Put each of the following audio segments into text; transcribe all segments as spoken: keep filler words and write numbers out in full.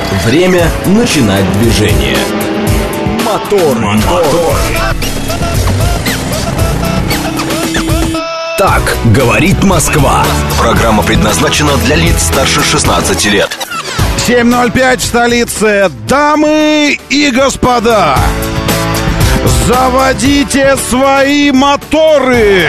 Время начинать движение. Мотор, мотор. Так говорит Москва. Программа предназначена для лиц старше шестнадцати лет. семь ноль пять в столице. Дамы и господа, заводите свои моторы.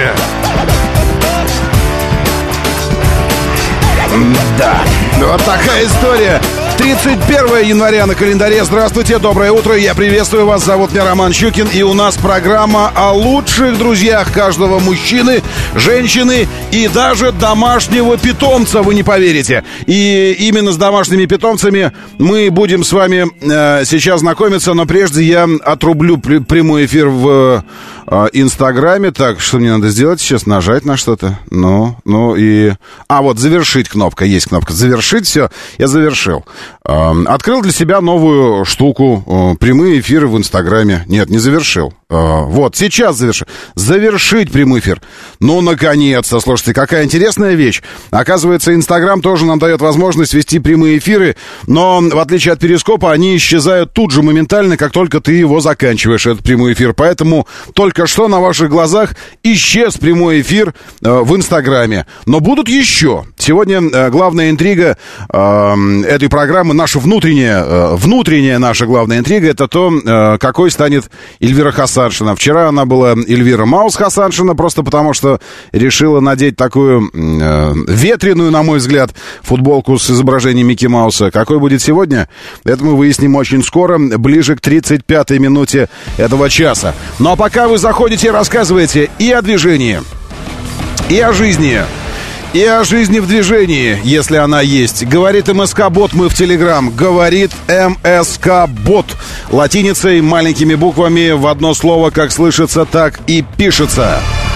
Да, вот такая история. тридцать первое января на календаре. Здравствуйте, доброе утро. Я приветствую вас. Зовут меня Роман Щукин. И у нас программа о лучших друзьях каждого мужчины, женщины и даже домашнего питомца, вы не поверите. И именно с домашними питомцами мы будем с вами э, сейчас знакомиться. Но прежде я отрублю при- прямой эфир в э, Инстаграме. Так, что мне надо сделать сейчас? Нажать на что-то. Ну, ну и... А, вот, завершить кнопка. Есть кнопка. Завершить, все. Я завершил. Открыл для себя новую штуку. Прямые эфиры в Инстаграме. Нет, не завершил. Вот, сейчас завершил. Завершить прямой эфир. Ну, наконец-то. Слушайте, какая интересная вещь. Оказывается, Инстаграм тоже нам дает возможность вести прямые эфиры. Но, в отличие от Перископа, они исчезают тут же моментально, как только ты его заканчиваешь, этот прямой эфир. Поэтому только что на ваших глазах исчез прямой эфир в Инстаграме. Но будут еще. Сегодня главная интрига этой программы, наша внутренняя, внутренняя наша главная интрига, это то, какой станет Эльвира Хасаншина. Вчера она была Эльвира Маус Хасаншина, просто потому что решила надеть такую э, ветреную, на мой взгляд, футболку с изображением Микки Мауса. Какой будет сегодня, это мы выясним очень скоро, ближе к тридцать пятой минуте этого часа. Ну а пока вы заходите и рассказываете и о движении, и о жизни, и о жизни в движении, если она есть. Говорит МСК-бот, мы в Телеграм. Говорит МСК-бот. Латиницей, маленькими буквами, в одно слово, как слышится, так и пишется.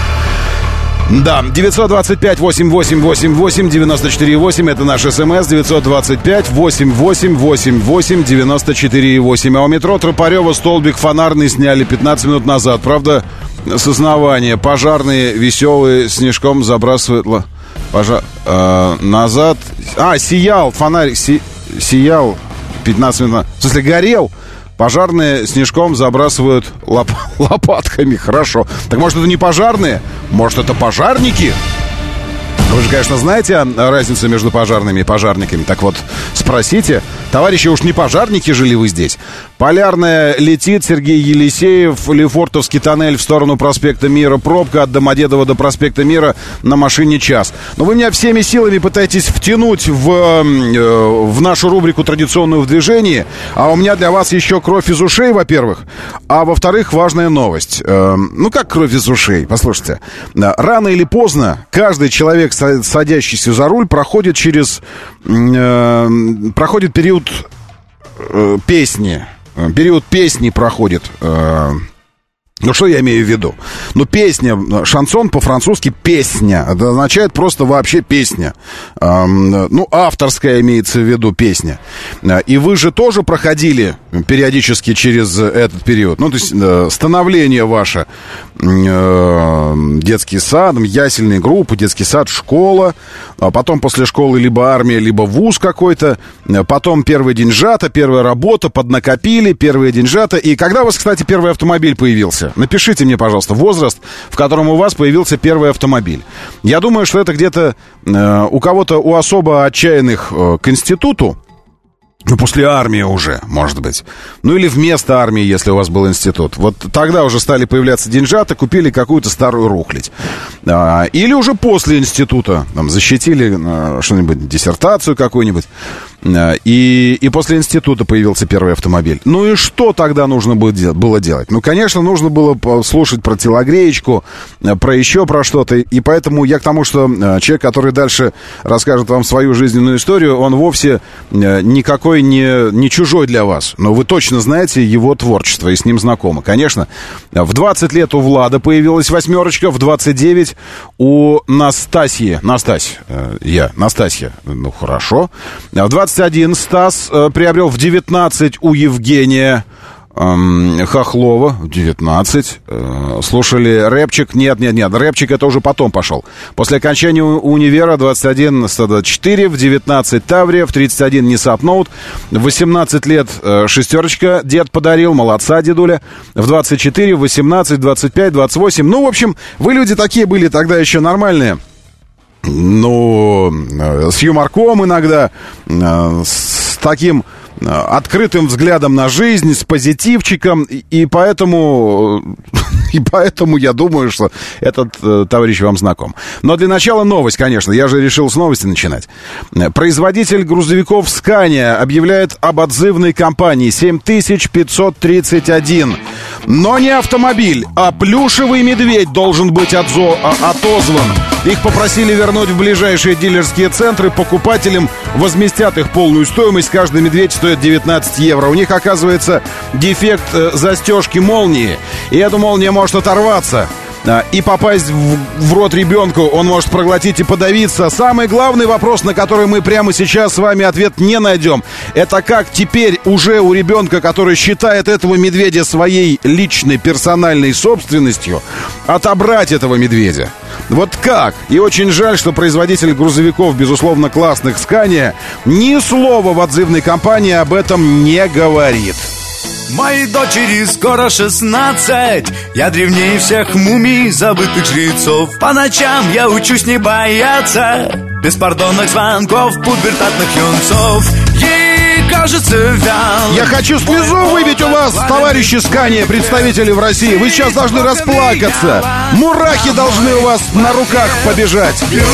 Да, девятьсот двадцать пять восемь восемь восемь восемь девяносто четыре восемь. Это наш СМС. Девятьсот двадцать пять восемь восемь восемь восемь девяносто четыре восемь. А у метро Тропарева столбик фонарный сняли пятнадцать минут назад. Правда, с основания. Пожарные веселые снежком забрасывают... Пожа... Э, назад... А, сиял, фонарик си... сиял пятнадцать минут. В смысле, горел. Пожарные снежком забрасывают лоп... лопатками. Хорошо. Так может, это не пожарные? Может, это пожарники? Вы же, конечно, знаете разницу между пожарными и пожарниками. Так вот, спросите. Товарищи, уж не пожарники же ли вы здесь? Полярная летит, Сергей Елисеев, Лефортовский тоннель в сторону проспекта Мира, пробка от Домодедово до проспекта Мира на машине час. Но вы меня всеми силами пытаетесь втянуть в, э, в нашу рубрику «Традиционную в движении», а у меня для вас еще кровь из ушей, во-первых, а во-вторых, важная новость. Э, ну, как кровь из ушей? Послушайте, рано или поздно каждый человек, садящийся за руль, проходит через... Э, проходит период э, песни. Период песни проходит. Э, ну, что я имею в виду? Ну, песня, шансон по-французски «песня». Это означает просто вообще песня. Э, ну, авторская имеется в виду песня. И вы же тоже проходили периодически через этот период. Ну, то есть э, становление ваше. Э, детский сад, ясельные группы, детский сад, школа. А потом после школы либо армия, либо вуз какой-то. Потом первый деньжата, первая работа, поднакопили, первые деньжата. И когда у вас, кстати, первый автомобиль появился? Напишите мне, пожалуйста, возраст, в котором у вас появился первый автомобиль. Я думаю, что это где-то э, у кого-то, у особо отчаянных э, к институту. Ну, после армии уже, может быть. Ну, или вместо армии, если у вас был институт. Вот тогда уже стали появляться деньжата, купили какую-то старую рухлядь. А, или уже после института там, защитили а, что-нибудь, диссертацию какую-нибудь. А, и, и после института появился первый автомобиль. Ну, и что тогда нужно было делать? Ну, конечно, нужно было слушать про телогреечку, про еще про что-то. И поэтому я к тому, что человек, который дальше расскажет вам свою жизненную историю, он вовсе никакой Не, не чужой для вас, но вы точно знаете его творчество и с ним знакомы. Конечно, в двадцать лет у Влада появилась восьмерочка, в двадцать девять у Настасьи. Настась, э, я, Настасья, ну хорошо. В двадцать один Стас э, приобрел, в девятнадцать у Евгения. Хохлова, девятнадцать. Слушали рэпчик. Нет, нет, нет, рэпчик это уже потом пошел. После окончания универа двадцать один сто двадцать четыре, в девятнадцать Таврия, в тридцать один Nissan Note, в восемнадцать лет шестерочка дед подарил, молодца, дедуля. В двадцать четыре, в восемнадцать, двадцать пять, двадцать восемь. Ну, в общем, вы люди такие были тогда еще нормальные. Ну, с юморком иногда, с таким открытым взглядом на жизнь, с позитивчиком, и поэтому, и поэтому я думаю, что этот э, товарищ вам знаком. Но для начала новость, конечно, я же решил с новости начинать. Производитель грузовиков Scania объявляет об отзывной кампании семь тысяч пятьсот тридцать один. Но не автомобиль, а плюшевый медведь должен быть отзо- а- отозван. Их попросили вернуть в ближайшие дилерские центры. Покупателям возместят их полную стоимость. Каждый медведь стоит девятнадцать евро. У них, оказывается, дефект э, застежки молнии. И эта молния может оторваться э, и попасть в, в рот ребенку. Он может проглотить и подавиться. Самый главный вопрос, на который мы прямо сейчас с вами ответ не найдем, это как теперь уже у ребенка, который считает этого медведя своей личной персональной собственностью, отобрать этого медведя. Вот как? И очень жаль, что производитель грузовиков, безусловно, классных Scania, ни слова в отзывной кампании об этом не говорит. Моей дочери скоро шестнадцать. Я древнее всех мумий, забытых жрецов. По ночам я учусь не бояться беспардонных звонков пубертатных юнцов. Ей кажется вяло. Я хочу слезу выбить у вас, товарищи Scania, представители в России. Вы сейчас должны расплакаться. Мурахи должны у вас на руках побежать.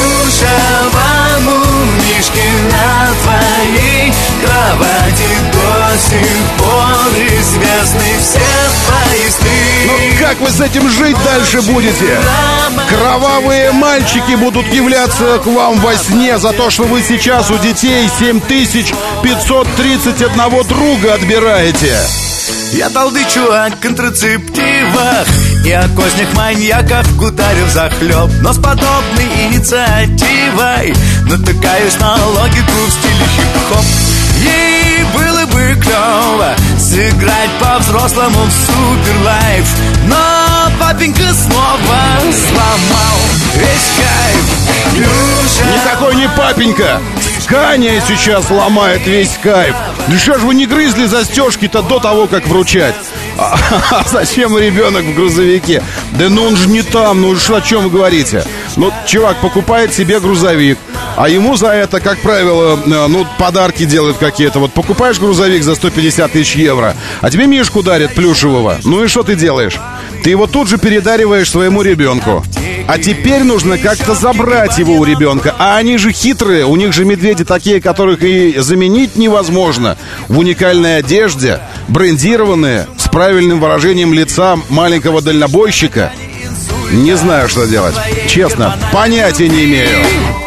Плюшевому мишке на твоей кровати до сих пор известны все поезды. Ну как вы с этим жить дальше будете? Кровавые мальчики будут являться к вам во сне за то, что вы сейчас у детей семь тысяч пятьсот тридцать одного друга отбираете. Я толдычу о контрацептивах и о кознях маньяков гутарю захлеб. Но с подобной инициативой натыкаюсь на логику в стиле хип-хоп. Ей было бы клево сыграть по-взрослому в суперлайф, но папенька снова сломал весь кайф. Плюша... Никакой не папенька. Scania сейчас ломает весь кайф. Да что ж вы не грызли застежки-то до того, как вручать? А, а зачем ребенок в грузовике? Да ну он же не там, ну что, о чем вы говорите? Ну, чувак покупает себе грузовик, а ему за это, как правило, ну, подарки делают какие-то. Вот покупаешь грузовик за сто пятьдесят тысяч евро, а тебе мишку дарят плюшевого. Ну и что ты делаешь? Ты его тут же передариваешь своему ребенку. А теперь нужно как-то забрать его у ребенка. А они же хитрые, у них же медведи такие, которых и заменить невозможно. В уникальной одежде, брендированные, с правильным выражением лица маленького дальнобойщика. Не знаю, что делать. Честно, понятия не имею.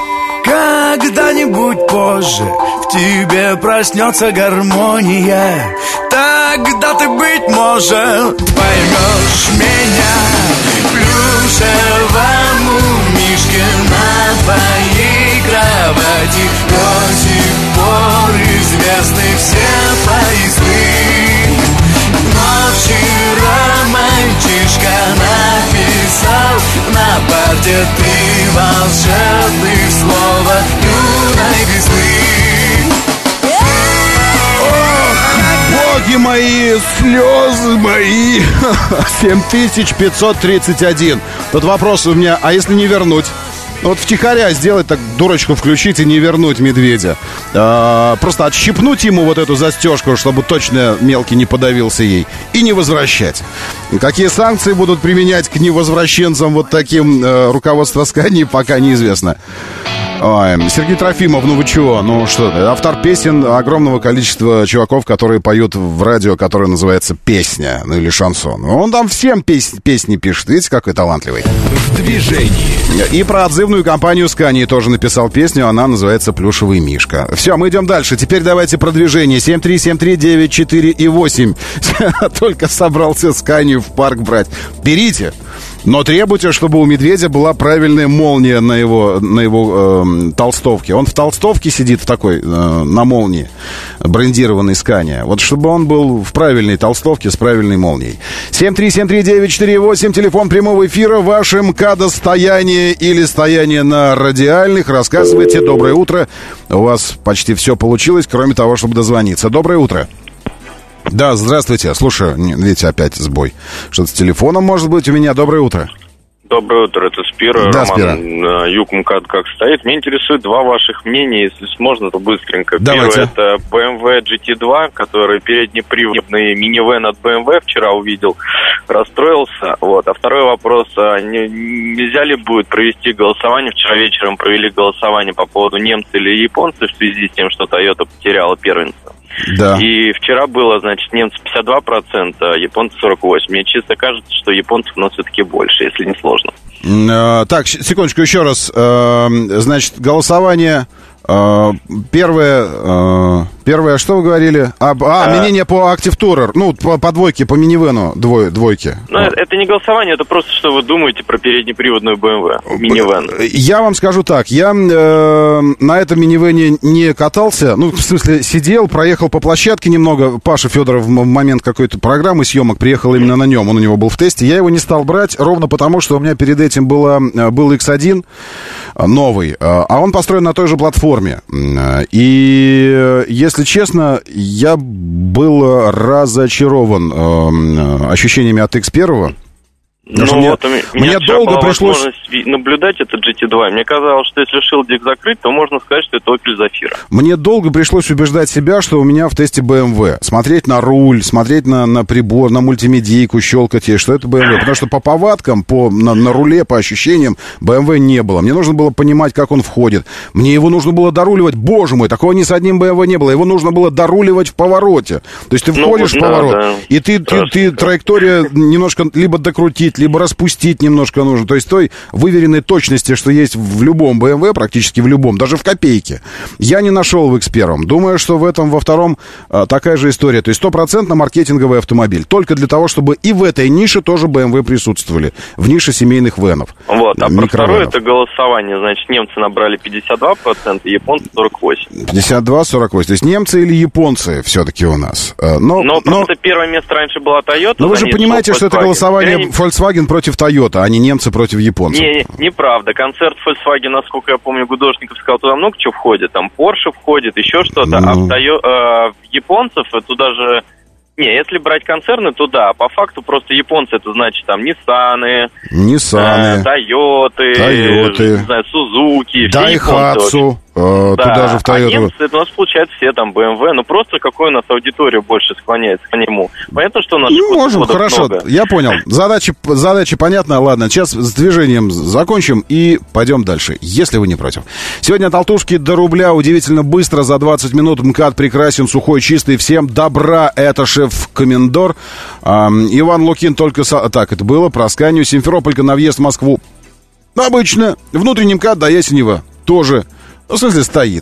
Когда-нибудь позже в тебе проснется гармония. Тогда ты, быть может, поймешь меня. Плюшевому мишке на твоей кровати до сих пор известны все поезды. Но вчера мальчишка написал на парте три волшебных слова юной весны. Ох, боги мои, слезы мои. семь тысяч пятьсот тридцать один. Тут вопрос у меня, а если не вернуть? Вот втихаря сделать так, дурочку включить и не вернуть медведя. А, просто отщипнуть ему вот эту застежку, чтобы точно мелкий не подавился ей, и не возвращать. Какие санкции будут применять к невозвращенцам вот таким, э, руководство Scania, пока неизвестно. Ой, Сергей Трофимов, ну вы чего? Ну что ты, автор песен огромного количества чуваков, которые поют в радио, которое называется «Песня», ну или «Шансон». Он там всем пес- песни пишет, видите, какой талантливый. В движении. И про отзывную компанию Scania тоже написал песню, она называется «Плюшевый мишка». Все, мы идем дальше. Теперь давайте про движение. семь три семь три девять четыре и восемь. Только собрался Scania в парк брать. Берите. Но требуйте, чтобы у медведя была правильная молния на его, на его э, толстовке. Он в толстовке сидит в такой, э, на молнии, брендированной Scania. Вот чтобы он был в правильной толстовке с правильной молнией. семь три семь три девять четыре восемь, телефон прямого эфира. Ваше МКАДо-стояние или стояние на радиальных. Рассказывайте. Доброе утро. У вас почти все получилось, кроме того, чтобы дозвониться. Доброе утро. Да, здравствуйте. Слушаю, видите, опять сбой. Что-то с телефоном, может быть, у меня. Доброе утро. Доброе утро, это Спира. Да, Роман, Спира. Юг МКАД как стоит. Меня интересует два ваших мнения, если можно, то быстренько. Давайте. Первое, это бэ эм вэ джи ти два, который переднеприводный минивэн от бэ эм вэ вчера увидел, расстроился. Вот. А второй вопрос, а не, нельзя ли будет провести голосование? Вчера вечером провели голосование по поводу немцы или японцы в связи с тем, что Toyota потеряла первенство. Да. И вчера было, значит, немцы пятьдесят два процента, а японцы сорок восемь процентов. Мне чисто кажется, что японцев у нас все-таки больше, если не сложно. Э, так, секундочку, еще раз. Э, значит, голосование... Э, первое, э, первое, что вы говорили? А, а, а мнение по Active Tourer, ну, по, по двойке, по минивэну двой, двойке. Ну, это, это не голосование, это просто, что вы думаете про переднеприводную бэ эм вэ, минивэн. Я вам скажу так, я э, на этом минивэне не катался, ну, в смысле, сидел, проехал по площадке немного. Паша Федоров в момент какой-то программы съемок приехал именно на нем, он у него был в тесте. Я его не стал брать, ровно потому, что у меня перед этим было, был икс один новый, а он построен на той же платформе. И, если честно, я был разочарован э, ощущениями от икс один. Ну, мне, вот, у меня, мне долго пришлось наблюдать этот джи ти два. Мне казалось, что если шилдик закрыть, то можно сказать, что это Opel Zafira. Мне долго пришлось убеждать себя, что у меня в тесте бэ эм вэ. Смотреть на руль, смотреть на, на прибор, на мультимедийку, щелкать ей, что это бэ эм вэ. Потому что по повадкам, по, на, на руле, по ощущениям бэ эм вэ не было. Мне нужно было понимать, как он входит. Мне его нужно было доруливать. Боже мой, такого ни с одним бэ эм вэ не было. Его нужно было доруливать в повороте. То есть ты входишь ну, в поворот, да, да. и ты, ты, ты траектория немножко либо докрутить, либо распустить немножко нужно. То есть той выверенной точности, что есть в любом бэ эм вэ, практически в любом, даже в копейке, я не нашел в икс один. Думаю, что в этом, во втором а, такая же история. То есть стопроцентно маркетинговый автомобиль. Только для того, чтобы и в этой нише тоже бэ эм вэ присутствовали. В нише семейных венов. Вот, а про второе это голосование. Значит, немцы набрали пятьдесят два процента, японцы сорок восемь процентов. пятьдесят два сорок восемь. То есть немцы или японцы все-таки у нас. Но, но, но... первое место раньше была Toyota. Но вы же понимаете, что это голосование они... Volkswagen против Toyota, а не немцы против японцев. Не, не, неправда. Концерт Volkswagen, насколько я помню, Гудошников сказал, туда много чего входит. Там Porsche входит, еще что-то. Ну... А в Toyo... э, японцев туда же... Не, если брать концерны, то да. По факту просто японцы, это значит там Ниссаны, Ниссаны, Тойоты, Тойоты, не знаю, Сузуки, Дайхатсу. Э, да, туда же в Toyota. А немцы, это у нас получается все там бэ эм вэ, ну просто какой у нас аудитория больше склоняется к нему. Понятно, что у нас... Ну, можем, хорошо, много. Я понял. Задача, задача понятна, ладно, сейчас с движением закончим и пойдем дальше, если вы не против. Сегодня от алтушки до рубля удивительно быстро, за двадцать минут. МКАД прекрасен, сухой, чистый, всем добра, это шеф-комендор. Эм, Иван Лукин только... Со... Так, это было про Сканию. Симферополька на въезд в Москву. Обычно. Внутренний МКАД до Ясенева тоже. Ну, в смысле, стоит.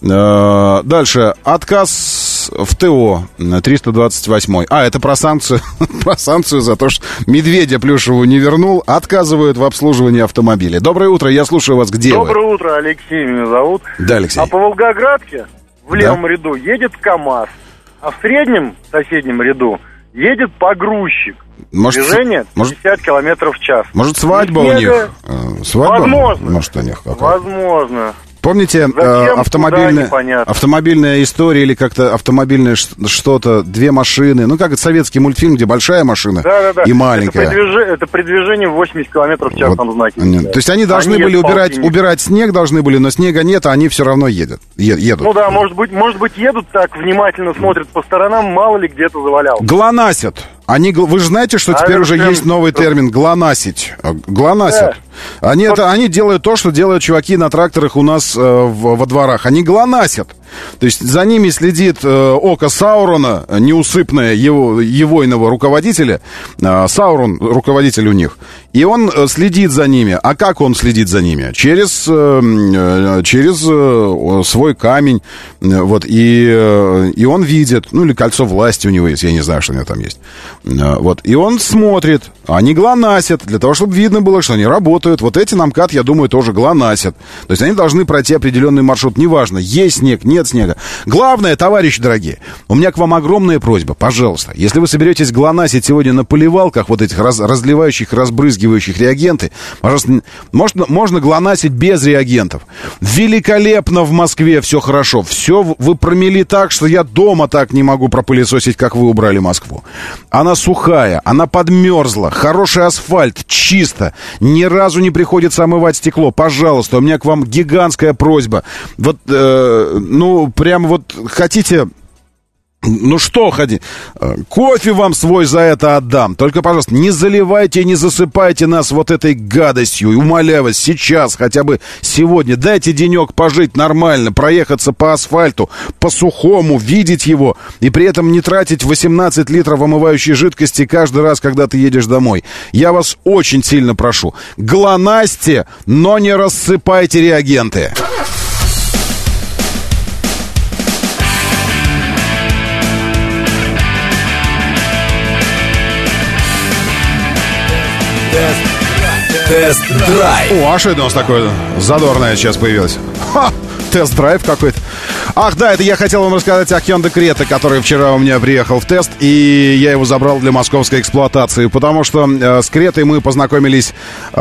Э-э- дальше. Отказ в ТО триста двадцать восемь. А, это про санкцию. Про санкцию за то, что медведя плюшевого не вернул. Отказывают в обслуживании автомобиля. Доброе утро, я слушаю вас. Где Доброе вы? утро, Алексей меня зовут. Да, Алексей. А по Волгоградке в левом да? ряду едет КАМАЗ, а в среднем, соседнем ряду, едет погрузчик. Может, Движение пятьдесят километров в час. Может, свадьба у них? Свадьба? Возможно. Может, у них какая-то. Возможно. Помните э, автомобильная, автомобильная история или как-то автомобильное что-то, две машины? Ну, как это советский мультфильм, где большая машина да, да, да. и маленькая. Это при, движ... это при движении восемьдесят километров в час вот. Там знаки. Нет. То есть они должны они были убирать, убирать снег, должны были, но снега нет, а они все равно едут. едут. Ну да, может быть, может быть, едут так, внимательно смотрят по сторонам, мало ли где-то завалялся. ГЛОНАССят. Они, вы же знаете, что а теперь уже прям... есть новый термин «глонасить». ГЛОНАССят. Да. Они, это, они делают то, что делают чуваки на тракторах у нас э, в, во дворах. Они глонасят. То есть за ними следит э, око Саурона, неусыпное его, егойного руководителя. Э, Саурон, руководитель у них. И он э, следит за ними. А как он следит за ними? Через, э, э, через э, свой камень. Э, вот, и, э, и он видит, ну или кольцо власти у него есть, я не знаю, что у него там есть. Э, вот, и он смотрит. Они глонасят, для того, чтобы видно было, что они работают. Вот эти на МКАД, я думаю, тоже глонасят. То есть они должны пройти определенный маршрут. Неважно, есть снег, нет снега. Главное, товарищи дорогие, у меня к вам огромная просьба. Пожалуйста, если вы соберетесь глонасить сегодня на поливалках вот этих раз, разливающих, разбрызгивающих реагенты, пожалуйста, можно, можно глонасить без реагентов. Великолепно в Москве все хорошо. Все вы промели так, что я дома так не могу пропылесосить, как вы убрали Москву. Она сухая, она подмерзла. Хороший асфальт, чисто. Ни разу не приходится омывать стекло. Пожалуйста, у меня к вам гигантская просьба. Вот, э, ну, прям вот хотите... Ну что, ходи, кофе вам свой за это отдам. Только, пожалуйста, не заливайте, не засыпайте нас вот этой гадостью. Умоляю вас, сейчас, хотя бы сегодня, дайте денек пожить нормально, проехаться по асфальту, по сухому, видеть его, и при этом не тратить восемнадцать литров омывающей жидкости каждый раз, когда ты едешь домой. Я вас очень сильно прошу, глонасьте, но не рассыпайте реагенты. Тест-драйв. О, а что это у нас такое задорное сейчас появилось? Ха! Тест-драйв какой-то. Ах, да, это я хотел вам рассказать о Hyundai Creta, который вчера у меня приехал в тест, и я его забрал для московской эксплуатации, потому что э, с Кретой мы познакомились э,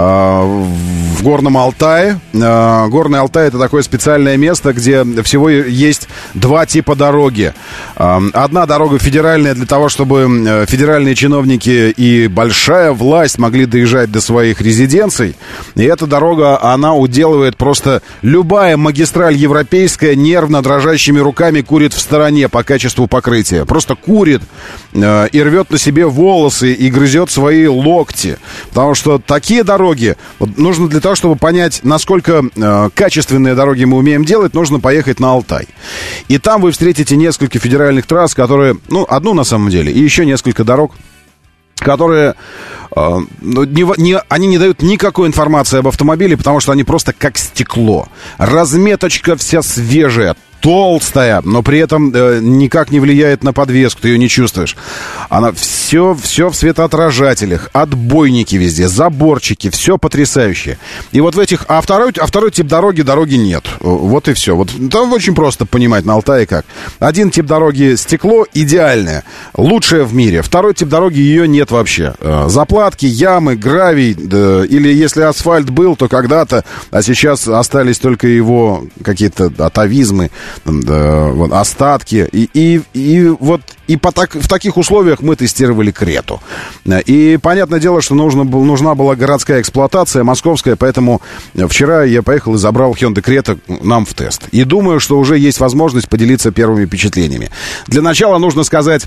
в Горном Алтае. Э, Горный Алтай — это такое специальное место, где всего есть два типа дороги. Э, одна дорога федеральная для того, чтобы федеральные чиновники и большая власть могли доезжать до своих резиденций. И эта дорога, она уделывает просто любая магистраль европейская, нервно дрожащими руками курит в стороне по качеству покрытия. Просто курит э, и рвет на себе волосы и грызет свои локти. Потому что такие дороги, вот, нужно для того, чтобы понять, насколько э, качественные дороги мы умеем делать, нужно поехать на Алтай. И там вы встретите несколько федеральных трасс, которые, ну, одну на самом деле, и еще несколько дорог, которые э, не, не, они не дают никакой информации об автомобиле, потому что они просто как стекло. Разметочка вся свежая, толстая, но при этом э, никак не влияет на подвеску, ты ее не чувствуешь. Она все, все в светоотражателях, отбойники везде, заборчики, все потрясающее. И вот в этих... А второй, а второй тип дороги, дороги нет. Вот и все. Вот там очень просто понимать на Алтае как. Один тип дороги — стекло идеальное, лучшее в мире. Второй тип дороги — ее нет вообще. Заплатки, ямы, гравий, да, или если асфальт был, то когда-то, а сейчас остались только его какие-то атовизмы, да, вот, остатки. И, и, и вот и по так, в таких условиях мы тестировали Крету. И понятное дело, что нужно, нужна была городская эксплуатация, московская, поэтому вчера я поехал и забрал Hyundai Creta нам в тест. И думаю, что уже есть возможность поделиться первыми впечатлениями. Для начала нужно сказать...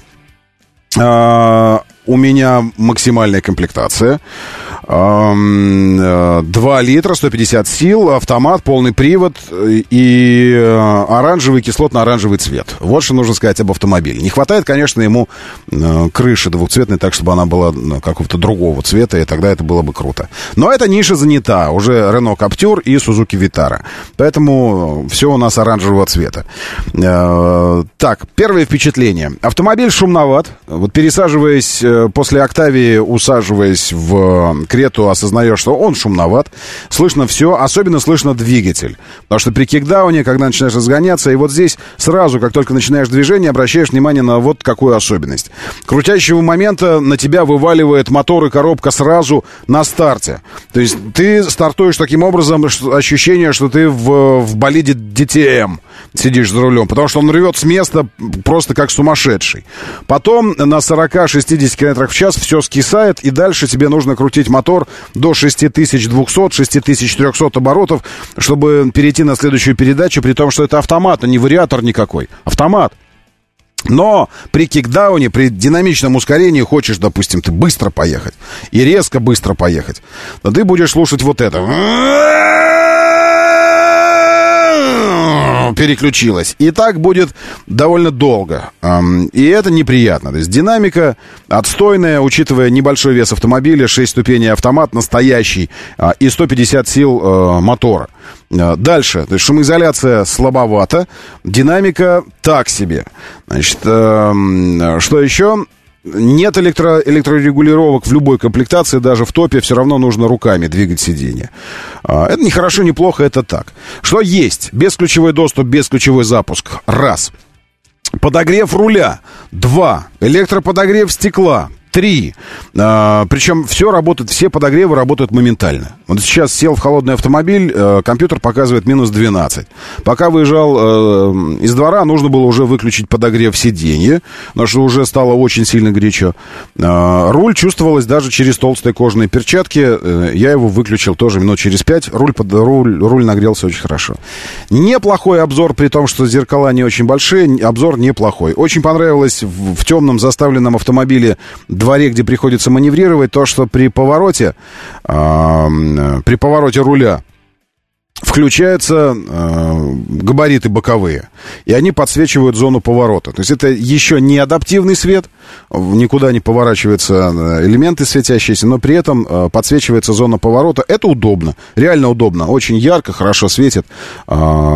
Э, у меня максимальная комплектация. два литра, сто пятьдесят сил, автомат, полный привод и оранжевый, кислотно-оранжевый цвет. Вот что нужно сказать об автомобиле. Не хватает, конечно, ему крыши двухцветной, так, чтобы она была какого-то другого цвета, и тогда это было бы круто. Но эта ниша занята. Уже Renault Captur и Suzuki Vitara. Поэтому все у нас оранжевого цвета. Так, первое впечатление. Автомобиль шумноват. Вот пересаживаясь после Октавии, усаживаясь в Крету, осознаешь, что он шумноват. Слышно все, особенно слышно двигатель. Потому что при кикдауне, когда начинаешь разгоняться, и вот здесь сразу, как только начинаешь движение, обращаешь внимание на вот какую особенность. Крутящего момента на тебя вываливает мотор и коробка сразу на старте. То есть ты стартуешь таким образом, ощущение, что ты в, в болиде ди ти эм сидишь за рулем, потому что он рвет с места просто как сумасшедший. Потом на сорок-шестьдесят километров в час все скисает, и дальше тебе нужно крутить мотор до шесть тысяч двести - шесть тысяч четыреста оборотов, чтобы перейти на следующую передачу, при том, что это автомат, а не вариатор никакой. Автомат. Но при кикдауне, при динамичном ускорении хочешь, допустим, ты быстро поехать и резко быстро поехать, то ты будешь слушать вот это. переключилась. И так будет довольно долго. И это неприятно. То есть динамика отстойная, учитывая небольшой вес автомобиля, шесть ступеней автомат, настоящий, и сто пятьдесят сил мотора. Дальше. То есть шумоизоляция слабовата, динамика так себе. Значит, что еще? Нет электро, электрорегулировок в любой комплектации, даже в топе все равно нужно руками двигать сиденье. Это не хорошо, не плохо, это так. Что есть? Бесключевой доступ, бесключевой запуск. Раз. Подогрев руля. Два. Электроподогрев стекла. Три. А, причем все работает, все подогревы работают моментально. Вот сейчас сел в холодный автомобиль, э, компьютер показывает минус двенадцать. Пока выезжал э, из двора, нужно было уже выключить подогрев сиденья, потому что уже стало очень сильно горячо. Э, руль чувствовалось даже через толстые кожаные перчатки. Э, я его выключил тоже минут через пять. Руль, под, руль, руль нагрелся очень хорошо. Неплохой обзор, при том, что зеркала не очень большие. Обзор неплохой. Очень понравилось в, в темном заставленном автомобиле дворе, где приходится маневрировать, то, что при повороте, э, при повороте руля включаются э, габариты боковые, и они подсвечивают зону поворота. То есть это еще не адаптивный свет, никуда не поворачиваются элементы светящиеся, но при этом э, подсвечивается зона поворота. Это удобно, реально удобно, очень ярко, хорошо светит. Э,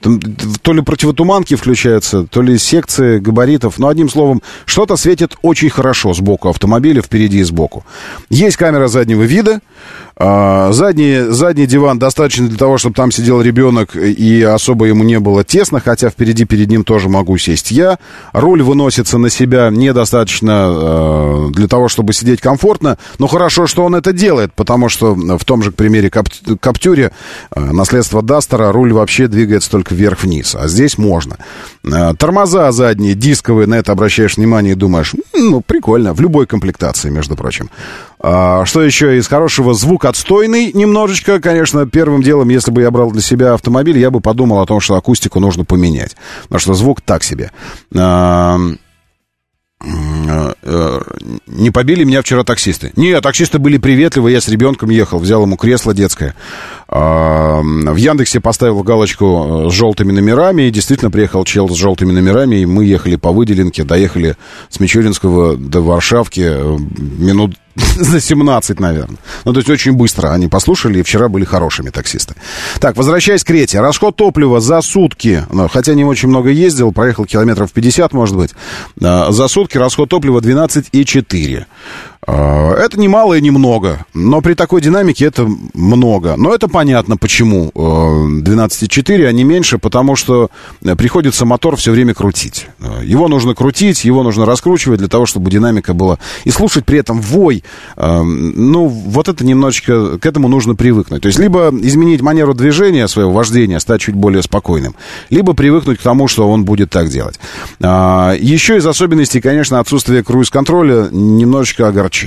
то ли противотуманки включаются, то ли секции габаритов, но одним словом, что-то светит очень хорошо сбоку автомобиля, впереди и сбоку. Есть камера заднего вида, э, задний, задний диван достаточно для того, чтобы там сидел ребенок, и особо ему не было тесно, хотя впереди перед ним тоже могу сесть я. Руль выносится на себя недостаточно э, для того, чтобы сидеть комфортно, но хорошо, что он это делает, потому что в том же, к примере, Кап- Каптюре, э, наследство Дастера, руль вообще двигается только вверх-вниз, а здесь можно. Э, тормоза задние, дисковые, на это обращаешь внимание и думаешь, ну, прикольно, в любой комплектации, между прочим. А, что еще из хорошего? Звук отстойный немножечко, конечно, первым делом, если бы я брал для себя автомобиль, я бы подумал о том, что акустику нужно поменять, потому что звук так себе. А, не побили меня вчера таксисты. Нет, таксисты были приветливы, я с ребенком ехал, взял ему кресло детское. В Яндексе поставил галочку с желтыми номерами, и действительно приехал чел с желтыми номерами, и мы ехали по выделенке, доехали с Мичуринского до Варшавки минут за семнадцать, наверное. Ну, то есть очень быстро они послушали, и вчера были хорошими таксисты. Так, возвращаясь к Крете. Расход топлива за сутки, хотя не очень много ездил, проехал километров пятьдесят, может быть, за сутки расход топлива двенадцать и четыре. Это не мало и не много, но при такой динамике это много. Но это понятно, почему двенадцать и четыре, а не меньше, потому что приходится мотор все время крутить. Его нужно крутить, его нужно раскручивать для того, чтобы динамика была. И слушать при этом вой, ну, вот это немножечко, к этому нужно привыкнуть. То есть, либо изменить манеру движения своего вождения, стать чуть более спокойным, либо привыкнуть к тому, что он будет так делать. Еще из особенностей, конечно, отсутствие круиз-контроля немножечко огорчает.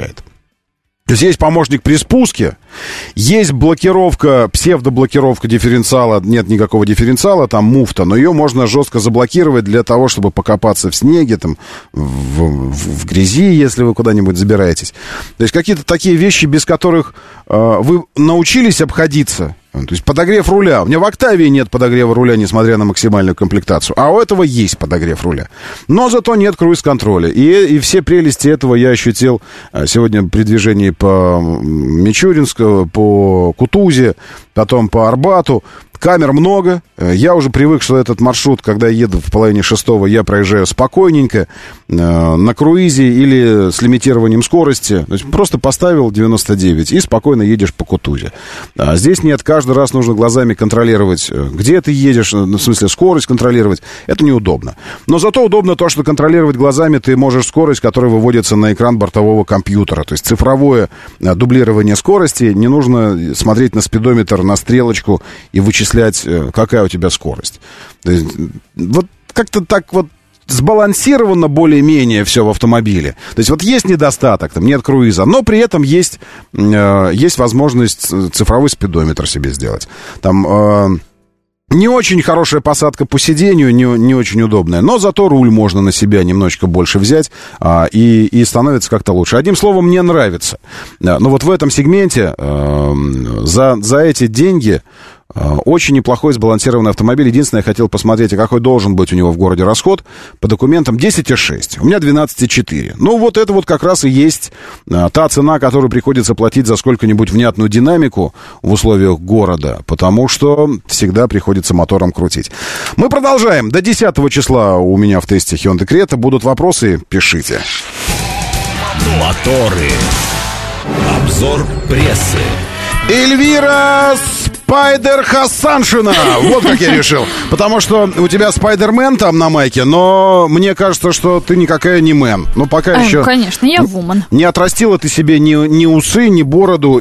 То есть есть помощник при спуске, есть блокировка, псевдоблокировка дифференциала, нет никакого дифференциала, там муфта, но ее можно жестко заблокировать для того, чтобы покопаться в снеге, там, в, в, в грязи, если вы куда-нибудь забираетесь. То есть какие-то такие вещи, без которых э, вы научились обходиться. То есть подогрев руля. У меня в «Октавии» нет подогрева руля, несмотря на максимальную комплектацию. А у этого есть подогрев руля. Но зато нет круиз-контроля. И, и все прелести этого я ощутил сегодня при движении по Мичуринскому, по Кутузе, потом по Арбату. Камер много. Я уже привык, что этот маршрут, когда я еду в половине шестого, я проезжаю спокойненько, на круизе или с лимитированием скорости. То есть просто поставил девяносто девять и спокойно едешь по Кутузе. А здесь нет, каждый раз нужно глазами контролировать, где ты едешь, в смысле скорость контролировать. Это неудобно. Но зато удобно то, что контролировать глазами ты можешь скорость, которая выводится на экран бортового компьютера. То есть цифровое дублирование скорости. Не нужно смотреть на спидометр, на стрелочку и вычислять, какая у тебя скорость. То есть, вот как-то так вот сбалансировано более-менее все в автомобиле. То есть вот есть недостаток, там нет круиза, но при этом есть, э, есть возможность цифровой спидометр себе сделать. Там э, не очень хорошая посадка по сиденью, не, не очень удобная, но зато руль можно на себя немножечко больше взять, а, и, и становится как-то лучше. Одним словом, мне нравится. Но вот в этом сегменте э, за, за эти деньги Очень неплохой сбалансированный автомобиль. Единственное, я хотел посмотреть, какой должен быть у него в городе расход. По документам десять и шесть. У меня двенадцать и четыре. Ну, вот это вот как раз и есть та цена, которую приходится платить за сколько-нибудь внятную динамику в условиях города, потому что всегда приходится мотором крутить. Мы продолжаем. До десятого числа у меня в тесте Hyundai Creta. Будут вопросы? Пишите. Моторы. Обзор прессы. Эльвира Спайдер Хасаншина. Вот как я решил. Потому что у тебя Спайдермен там на майке, но мне кажется, что ты никакая не мэн. Ну, пока а, еще... Конечно, я вумен. Не отрастила ты себе ни, ни усы, ни бороду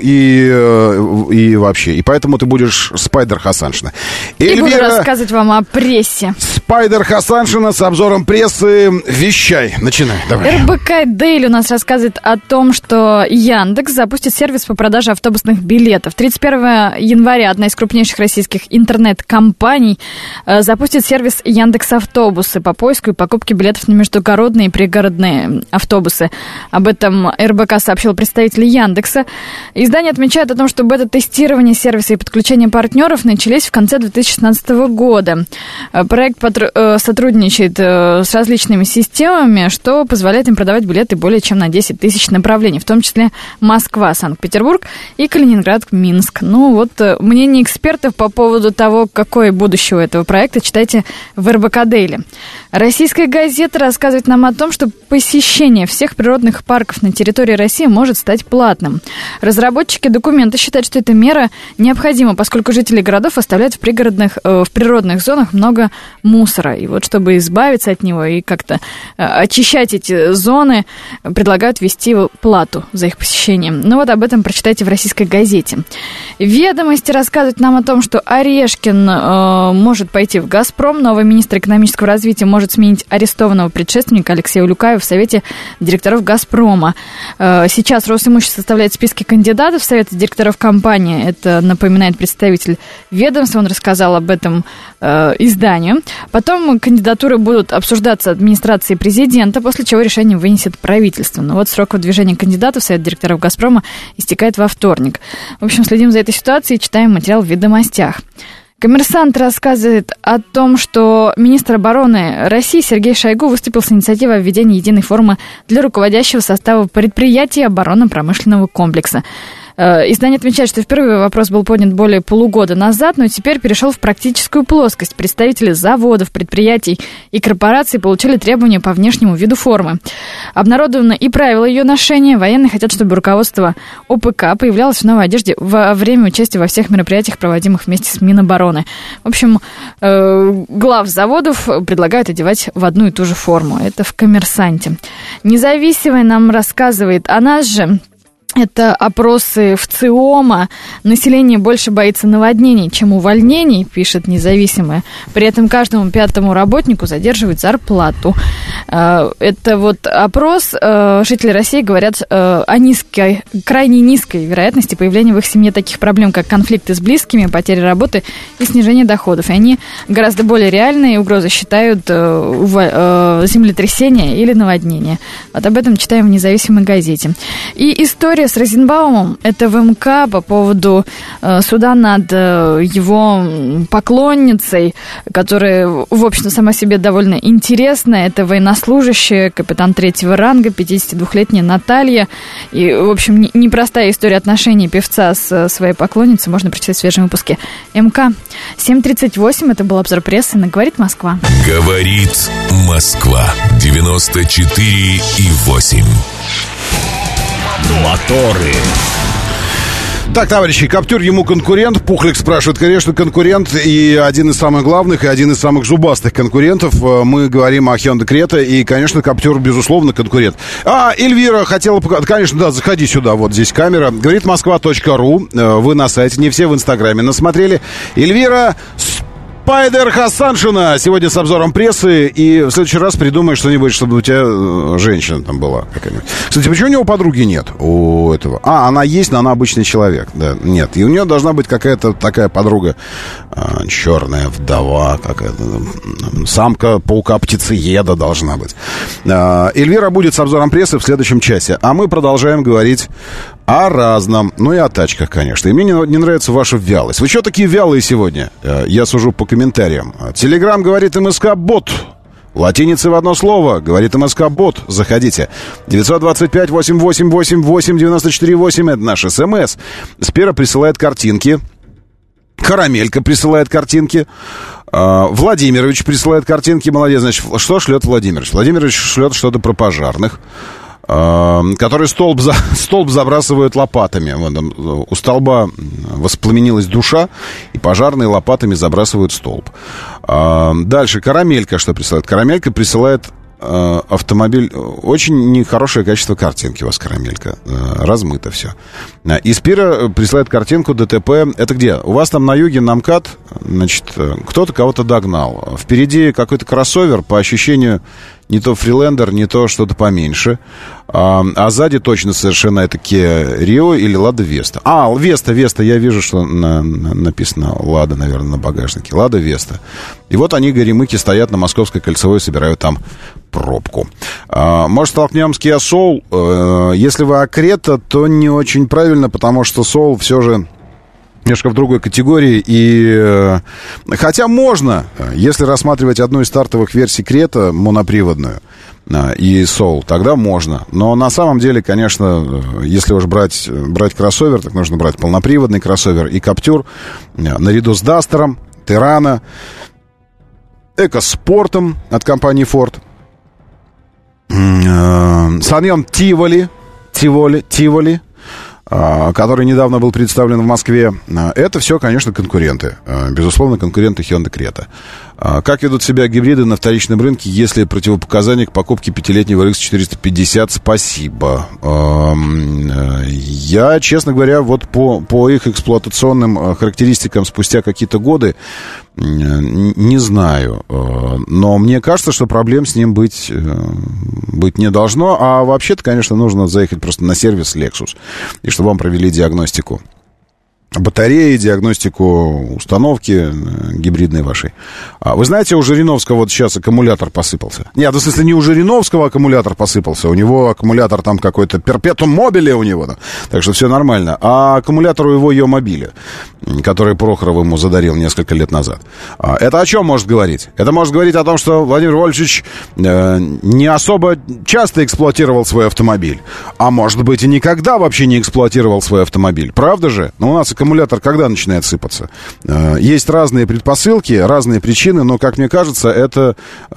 и, и вообще. И поэтому ты будешь Спайдер Хасаншина. Эльвира... И буду рассказывать вам о прессе. Спайдер Хасаншина с обзором прессы. Вещай. Начинай. Давай. эр бэ ка Daily у нас рассказывает о том, что Яндекс запустит сервис по продаже автобусных билетов. тридцать первого января одна из крупнейших российских интернет-компаний э, запустит сервис Яндекс.Автобусы по поиску и покупке билетов на междугородные и пригородные автобусы. Об этом эр бэ ка сообщил представитель Яндекса. Издание отмечает о том, что бета-тестирование сервиса и подключение партнеров начались в конце две тысячи шестнадцатого года. Проект потру- э, сотрудничает э, с различными системами, что позволяет им продавать билеты более чем на десять тысяч направлений, в том числе Москва, Санкт-Петербург и Калининград, Минск. Ну вот, мнение экспертов по поводу того, какое будущее у этого проекта, читайте в эр бэ ка Daily. Российская газета рассказывает нам о том, что посещение всех природных парков на территории России может стать платным. Разработчики документа считают, что эта мера необходима, поскольку жители городов оставляют в пригородных, э, в природных зонах много мусора. И вот, чтобы избавиться от него и как-то э, очищать эти зоны, предлагают ввести плату за их посещение. Ну вот об этом прочитайте в российской газете. Ведомости рассказывают нам о том, что Орешкин э, может пойти в «Газпром». Новый министр экономического развития может сменить арестованного предшественника Алексея Улюкаева в Совете директоров «Газпрома». Э, сейчас Росимущество составляет списки кандидатов в Совет директоров компании. Это напоминает представитель ведомства. Он рассказал об этом э, изданию. Потом кандидатуры будут обсуждаться администрацией президента, после чего решение вынесет правительство. Но вот срок выдвижения кандидатов в Совет директоров «Газпрома» истекает во вторник. В общем, следим за этой ситуацией и читаем материал в «Ведомостях». Коммерсант рассказывает о том, что министр обороны России Сергей Шойгу выступил с инициативой о введении единой формы для руководящего состава предприятий оборонно-промышленного комплекса. Издание отмечает, что впервые вопрос был поднят более полугода назад, но теперь перешел в практическую плоскость. Представители заводов, предприятий и корпораций получили требования по внешнему виду формы. Обнародованы и правила ее ношения. Военные хотят, чтобы руководство о пэ ка появлялось в новой одежде во время участия во всех мероприятиях, проводимых вместе с Минобороны. В общем, глав заводов предлагают одевать в одну и ту же форму. Это в «Коммерсанте». Независимый нам рассказывает о нас же. Это опросы в ЦИОМа. Население больше боится наводнений, чем увольнений, пишет «Независимое». При этом каждому пятому работнику задерживают зарплату. Это вот опрос. Жители России говорят о низкой, крайне низкой вероятности появления в их семье таких проблем, как конфликты с близкими, потеря работы и снижение доходов. И они гораздо более реальные угрозы считают землетрясения или наводнения. Вот об этом читаем в «Независимой газете». И история с Розенбаумом, это в эм ка по поводу э, суда над э, его поклонницей, которая, в общем, сама себе довольно интересная. Это военнослужащая, капитан третьего ранга, пятидесятидвухлетняя Наталья. И, в общем, не, непростая история отношений певца с своей поклонницей можно прочитать в свежем выпуске эм ка. семь тридцать восемь, это был обзор прессы на «Говорит Москва». Говорит Москва. девяносто четыре и восемь. Моторы. Так, товарищи, Каптюр ему конкурент. Пухлик спрашивает, конечно, конкурент и один из самых главных, и один из самых зубастых конкурентов. Мы говорим о Hyundai Creta, и, конечно, Каптюр, безусловно, конкурент. А, Эльвира хотела показать. Конечно, да, заходи сюда, вот здесь камера. Говорит москва точка ру. Вы на сайте, не все в Инстаграме насмотрели. Эльвира Спайдер Хасаншина сегодня с обзором прессы. И в следующий раз придумай что-нибудь, чтобы у тебя женщина там была какая-нибудь. Кстати, почему у него подруги нет? У этого. А, она есть, но она обычный человек. Да, нет. И у нее должна быть какая-то такая подруга. А, черная вдова какая-то. Самка паука-птицееда должна быть. А, Эльвира будет с обзором прессы в следующем часе. А мы продолжаем говорить О разном. Ну и о тачках, конечно. И мне не, не нравится ваша вялость. Вы что такие вялые сегодня? Я сужу по комментариям. Телеграм говорит МСК-бот. Латиница в одно слово. Говорит МСК-бот. Заходите. девятьсот двадцать пять восемь восемь восемь восемь девяносто четыре восемь. Это наш СМС. Спера присылает картинки. Карамелька присылает картинки. Владимирович присылает картинки. Молодец. Значит, что шлет Владимирович? Владимирович шлет что-то про пожарных, которые столб, за, столб забрасывают лопатами. Вот, там, у столба воспламенилась душа, и пожарные лопатами забрасывают столб. Дальше Карамелька что присылает? Карамелька присылает автомобиль. Очень нехорошее качество картинки у вас, Карамелька. Размыто все. И Спира присылает картинку ДТП. Это где? У вас там на юге, на МКАД, значит, кто-то кого-то догнал. Впереди какой-то кроссовер, по ощущению, не то Фрилендер, не то что-то поменьше. А, а сзади точно совершенно это Kia Rio или Lada Vesta. А, Vesta, Vesta, я вижу, что на, на, написано Lada, наверное, на багажнике. Lada Vesta. И вот они, горемыки, стоят на Московской кольцевой, собирают там пробку. А, может, столкнем с Kia Soul? А, если вы о Крета, то не очень правильно, потому что Soul все же немножко в другой категории. И хотя можно, если рассматривать одну из стартовых версий Крета, моноприводную, и Soul, тогда можно. Но на самом деле, конечно, если уж брать, брать кроссовер, так нужно брать полноприводный кроссовер и Каптюр наряду с Дастером, Террано, Экоспортом от компании Ford, Саньон Тиволи, Тиволи, Тиволи, который недавно был представлен в Москве. Это все, конечно, конкуренты. Безусловно, конкуренты Hyundai Creta. Как ведут себя гибриды на вторичном рынке, если противопоказания к покупке пятилетнего эр икс четыреста пятьдесят? Спасибо. Я, честно говоря, вот по, по их эксплуатационным характеристикам спустя какие-то годы не знаю. Но мне кажется, что проблем с ним быть, быть не должно. А вообще-то, конечно, нужно заехать просто на сервис Lexus, и чтобы вам провели диагностику батареи, диагностику установки гибридной вашей. А вы знаете, у Жириновского вот сейчас аккумулятор посыпался. Нет, в смысле, не у Жириновского аккумулятор посыпался. У него аккумулятор там какой-то перпетум мобиле у него. Да. Так что все нормально. А аккумулятор у его Йо-мобиля, который Прохоров ему задарил несколько лет назад. А это о чем может говорить? Это может говорить о том, что Владимир Вольфович э, не особо часто эксплуатировал свой автомобиль. А может быть, и никогда вообще не эксплуатировал свой автомобиль. Правда же? Но у нас аккумулятор когда начинает сыпаться? Есть разные предпосылки, разные причины, но, как мне кажется, это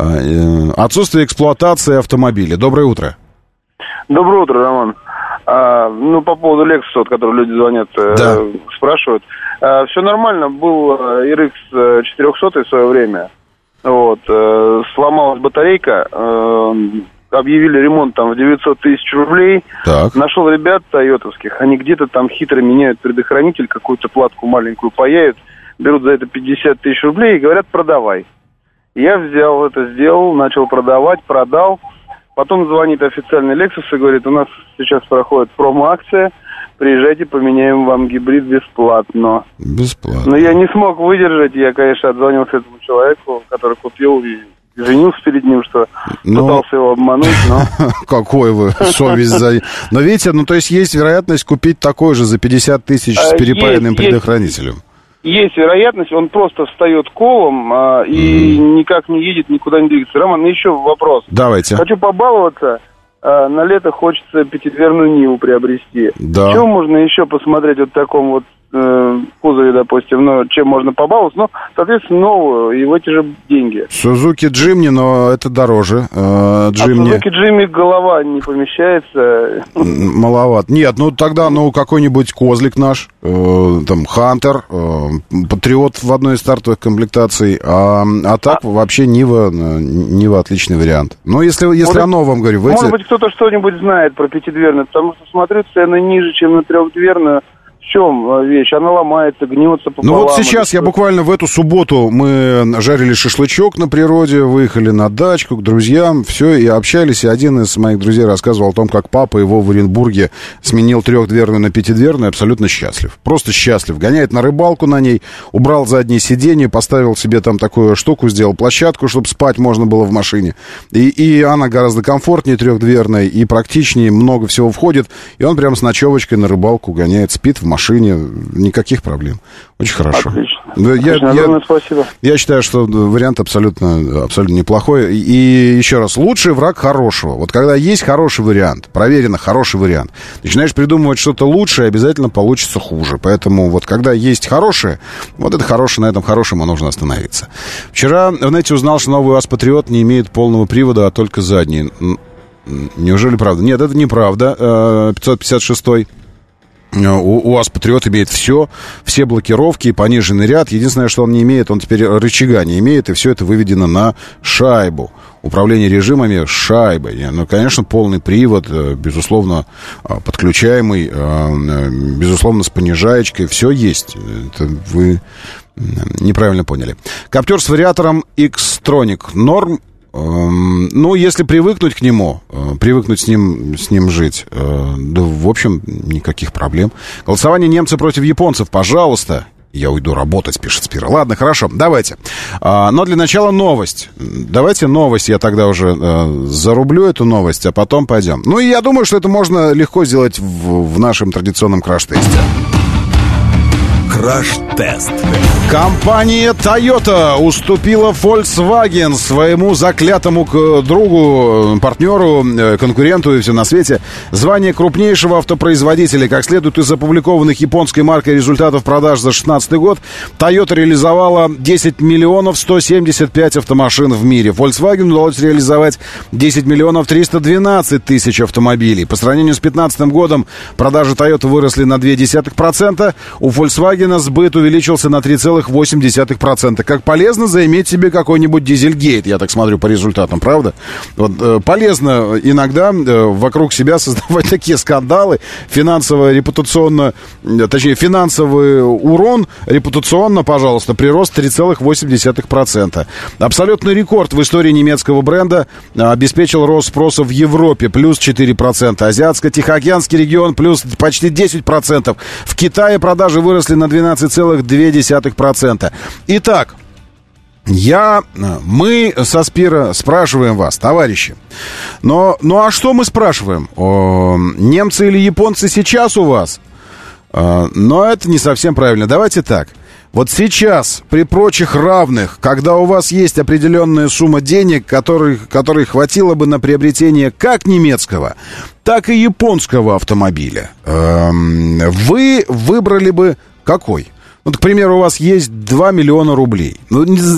отсутствие эксплуатации автомобиля. Доброе утро. Доброе утро, Роман. А, ну, по поводу Lexus, от которого люди звонят, да. э, спрашивают. А, все нормально, был эр икс четыреста в свое время. Вот, э, сломалась батарейка, э, объявили ремонт там в девятьсот тысяч рублей. Так. Нашел ребят тойотовских, они где-то там хитро меняют предохранитель, какую-то платку маленькую паяют, берут за это пятьдесят тысяч рублей и говорят, продавай. Я взял это, сделал, начал продавать, продал. Потом звонит официальный Lexus и говорит, у нас сейчас проходит промо-акция, приезжайте, поменяем вам гибрид бесплатно. Бесплатно. Но я не смог выдержать, я, конечно, отзвонился этому человеку, который купил, и извинился перед ним, что но... пытался его обмануть, но... Какой вы, совесть за... Но видите, ну то есть есть вероятность купить такой же за пятьдесят тысяч с перепаянным предохранителем? Есть вероятность, он просто встает колом а, и mm. никак не едет, никуда не двигается. Роман, еще вопрос. Давайте. Хочу побаловаться. А, на лето хочется пятидверную Ниву приобрести. Да. Чего можно еще посмотреть вот в таком вот э, кузове, допустим, ну, чем можно побаловаться? Ну, соответственно, новую и в эти же деньги. Suzuki Jimny, но это дороже. Э, Jimny. А Suzuki Jimny голова не помещается. Маловато. Нет, ну тогда, ну, какой-нибудь козлик наш, э, там, Хантер, э, Патриот в одной из стартовых комплектаций, а, а так а... вообще Нива, Нива отличный вариант. Ну, если, если может, о новом говорю, в эти... Может быть, кто-то что-нибудь знает про пятидверную, потому что смотрю, цены ниже, чем на трехдверную. В чем вещь? Она ломается, гнется пополам. Ну вот сейчас я буквально в эту субботу мы жарили шашлычок на природе, выехали на дачку к друзьям, все, и общались, и один из моих друзей рассказывал о том, как папа его в Оренбурге сменил трехдверную на пятидверную, абсолютно счастлив. Просто счастлив. Гоняет на рыбалку на ней, убрал заднее сиденье, поставил себе там такую штуку, сделал площадку, чтобы спать можно было в машине. И, и она гораздо комфортнее трехдверной, и практичнее, много всего входит, и он прям с ночевочкой на рыбалку гоняет, спит в машине, никаких проблем. Очень хорошо. Отлично. Я, Отлично. я, Спасибо. Я считаю, что вариант абсолютно, абсолютно неплохой. И еще раз, лучший враг хорошего. Вот когда есть хороший вариант, проверено хороший вариант, начинаешь придумывать что-то лучшее, обязательно получится хуже. Поэтому вот когда есть хорошее, вот это хорошее, на этом хорошем и нужно остановиться. Вчера в нете узнал, что новый УАЗ Патриот не имеет полного привода, а только задний. Неужели правда? Нет, это неправда. пятьсот пятьдесят шестой. УАЗ Патриот имеет все, все блокировки, пониженный ряд. Единственное, что он не имеет, он теперь рычага не имеет, и все это выведено на шайбу. Управление режимами шайбой. Ну, конечно, полный привод, безусловно, подключаемый, безусловно, с понижаечкой. Все есть. Это вы неправильно поняли. Каптер с вариатором X-Tronic. Норм. Ну, если привыкнуть к нему, привыкнуть с ним, с ним жить, да, в общем, никаких проблем. Голосование немцы против японцев, пожалуйста. Я уйду работать, пишет Спира. Ладно, хорошо, давайте. Но для начала новость. Давайте новость, я тогда уже зарублю эту новость, а потом пойдем. Ну, и я думаю, что это можно легко сделать в, в нашем традиционном краш-тесте. Краш-тест. Компания Toyota уступила Volkswagen, своему заклятому другу, партнеру, конкуренту и все на свете, звание крупнейшего автопроизводителя. Как следует из опубликованных японской маркой результатов продаж за две тысячи шестнадцатый год, Toyota реализовала десять миллионов сто семьдесят пять автомашин в мире. Volkswagen удалось реализовать десять миллионов триста двенадцать тысяч автомобилей. По сравнению с две тысячи пятнадцатым годом продажи Toyota выросли на ноль целых две десятых процента. У Volkswagen сбыт увеличился на три целых восемь десятых процента. Как полезно заиметь себе какой-нибудь дизельгейт, я так смотрю по результатам, правда? Вот, э, полезно иногда э, вокруг себя создавать такие скандалы, финансово-репутационно, э, точнее, финансовый урон, репутационно, пожалуйста, прирост три целых восемь десятых процента. Абсолютный рекорд в истории немецкого бренда э, обеспечил рост спроса в Европе, плюс четыре процента. Азиатско-Тихоокеанский регион, плюс почти десять процентов. В Китае продажи выросли на двенадцать целых две десятых процента. Итак, я, мы со Спира спрашиваем вас, товарищи. Но, ну а что мы спрашиваем? О, немцы или японцы сейчас у вас? О, но это не совсем правильно. Давайте так. Вот сейчас, при прочих равных, когда у вас есть определенная сумма денег, которой, которой хватило бы на приобретение как немецкого, так и японского автомобиля, эм, вы выбрали бы какой? Вот, к примеру, у вас есть два миллиона рублей. Ну,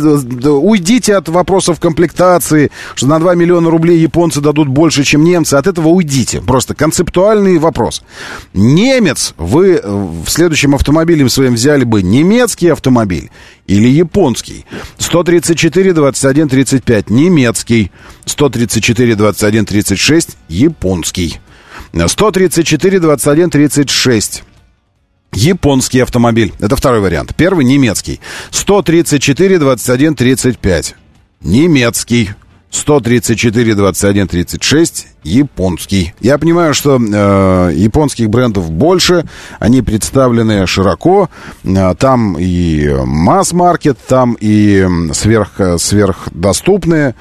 уйдите от вопросов комплектации, что на два миллиона рублей японцы дадут больше, чем немцы. От этого уйдите. Просто концептуальный вопрос. Немец, вы в следующем автомобиле своим взяли бы немецкий автомобиль или японский? сто тридцать четыре двадцать один тридцать пять немецкий. сто тридцать четыре двадцать один тридцать шесть японский. сто тридцать четыре двадцать один тридцать шесть японский автомобиль. Это второй вариант. Первый немецкий. сто тридцать четыре двадцать один тридцать пять немецкий. сто тридцать четыре двадцать один тридцать шесть японский. Я понимаю, что э, японских брендов больше, они представлены широко. Э, там и масс-маркет, там и сверх, сверхдоступные,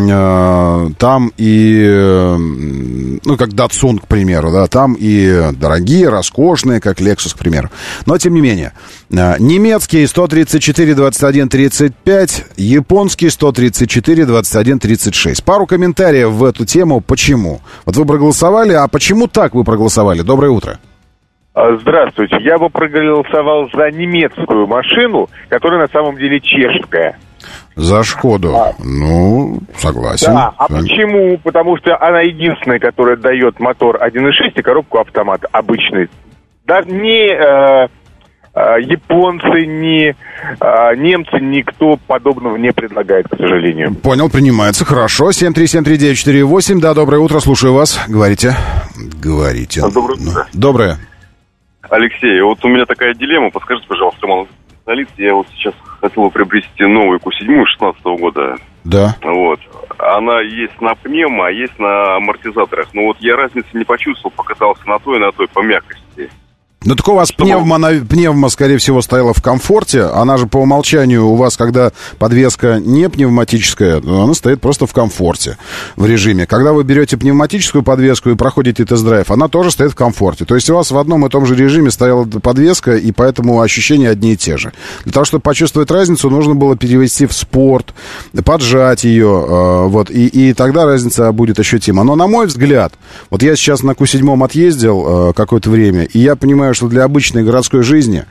э, там и, э, ну, как Datsun, к примеру, да, там и дорогие, роскошные, как Lexus, к примеру. Но, тем не менее, э, немецкий сто тридцать четыре двадцать один тридцать пять, японский сто тридцать четыре двадцать один тридцать шесть. Пару комментариев в эту тему. Почему? Вот вы проголосовали, а почему так вы проголосовали? Доброе утро. Здравствуйте. Я бы проголосовал за немецкую машину, которая на самом деле чешская. За Шкоду. А. Ну, согласен. Да, а почему? Потому что она единственная, которая дает мотор один и шесть и коробку автомат обычный. Даже не э, э, японцы, не э, немцы, никто подобного не предлагает, к сожалению. Понял, принимается. Хорошо. семь три семь три девять четыре восемь. Да, доброе утро, слушаю вас. Говорите. Говорите. Доброе утро. Доброе. Алексей, вот у меня такая дилемма. Подскажите, пожалуйста, Роман, я вот сейчас хотел бы приобрести новую ку семь шестнадцатого года. Да. Вот. Она есть на пневмо, а есть на амортизаторах. Но вот я разницы не почувствовал, покатался на той и на той по мягкости. Ну, так у вас пневма, пневма, скорее всего, стояла в комфорте. Она же по умолчанию у вас, когда подвеска не пневматическая, она стоит просто в комфорте в режиме. Когда вы берете пневматическую подвеску и проходите тест-драйв, она тоже стоит в комфорте. То есть у вас в одном и том же режиме стояла подвеска, и поэтому ощущения одни и те же. Для того, чтобы почувствовать разницу, нужно было перевести в спорт, поджать ее, вот, и, и тогда разница будет ощутима. Но, на мой взгляд, вот я сейчас на ку семь отъездил какое-то время, и я понимаю, что для обычной городской жизни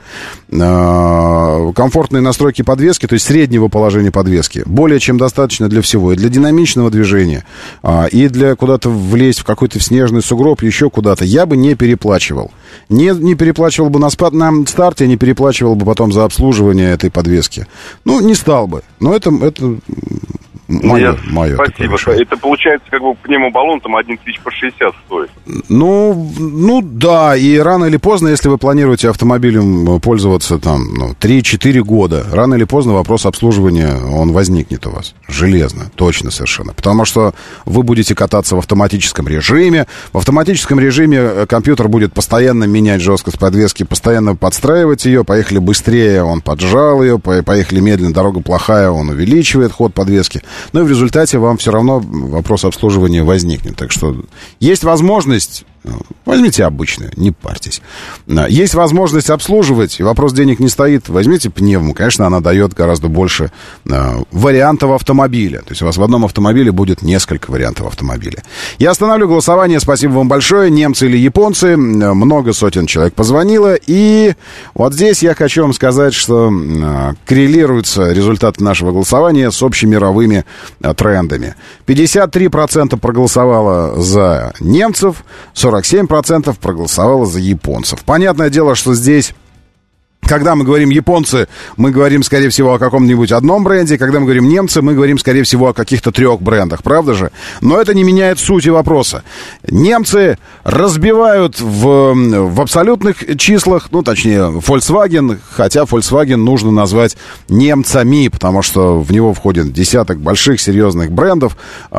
э, комфортные настройки подвески, то есть среднего положения подвески, более чем достаточно для всего. И для динамичного движения, э, и для куда-то влезть в какой-то снежный сугроб, еще куда-то. Я бы не переплачивал. Не, не переплачивал бы на, спад, на старте, не переплачивал бы потом за обслуживание этой подвески. Ну, не стал бы. Но это... это Мое, Нет, мое спасибо. Это получается, как бы пневмобаллон там один тысяча по шестьдесят стоит. Ну, ну да, и рано или поздно, если вы планируете автомобилем пользоваться там ну, три-четыре года, рано или поздно вопрос обслуживания, он возникнет у вас. Железно, точно совершенно. Потому что вы будете кататься в автоматическом режиме. В автоматическом режиме компьютер будет постоянно менять жесткость подвески, постоянно подстраивать ее. Поехали быстрее, он поджал ее. Поехали медленно, дорога плохая, он увеличивает ход подвески. Ну и в результате вам все равно вопрос обслуживания возникнет. Так что есть возможность, возьмите обычную, не парьтесь. Есть возможность обслуживать, и вопрос денег не стоит, возьмите пневму. Конечно, она дает гораздо больше вариантов автомобиля. То есть у вас в одном автомобиле будет несколько вариантов автомобиля. Я остановлю голосование. Спасибо вам большое. Немцы или японцы? Много сотен человек позвонило. И вот здесь я хочу вам сказать, что коррелируются результаты нашего голосования с общемировыми трендами. пятьдесят три процента проголосовало за немцев, сорок семь процентов проголосовало за японцев. Понятное дело, что здесь... Когда мы говорим японцы, мы говорим, скорее всего, о каком-нибудь одном бренде. Когда мы говорим немцы, мы говорим, скорее всего, о каких-то трех брендах. Правда же? Но это не меняет сути вопроса. Немцы разбивают в, в абсолютных числах, ну, точнее, Volkswagen, хотя Volkswagen нужно назвать немцами, потому что в него входит десяток больших, серьезных брендов.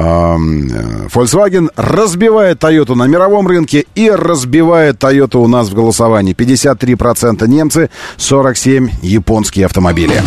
Volkswagen разбивает Toyota на мировом рынке и разбивает Toyota у нас в голосовании. пятьдесят три процента немцы, сорок семь процентов японские автомобили.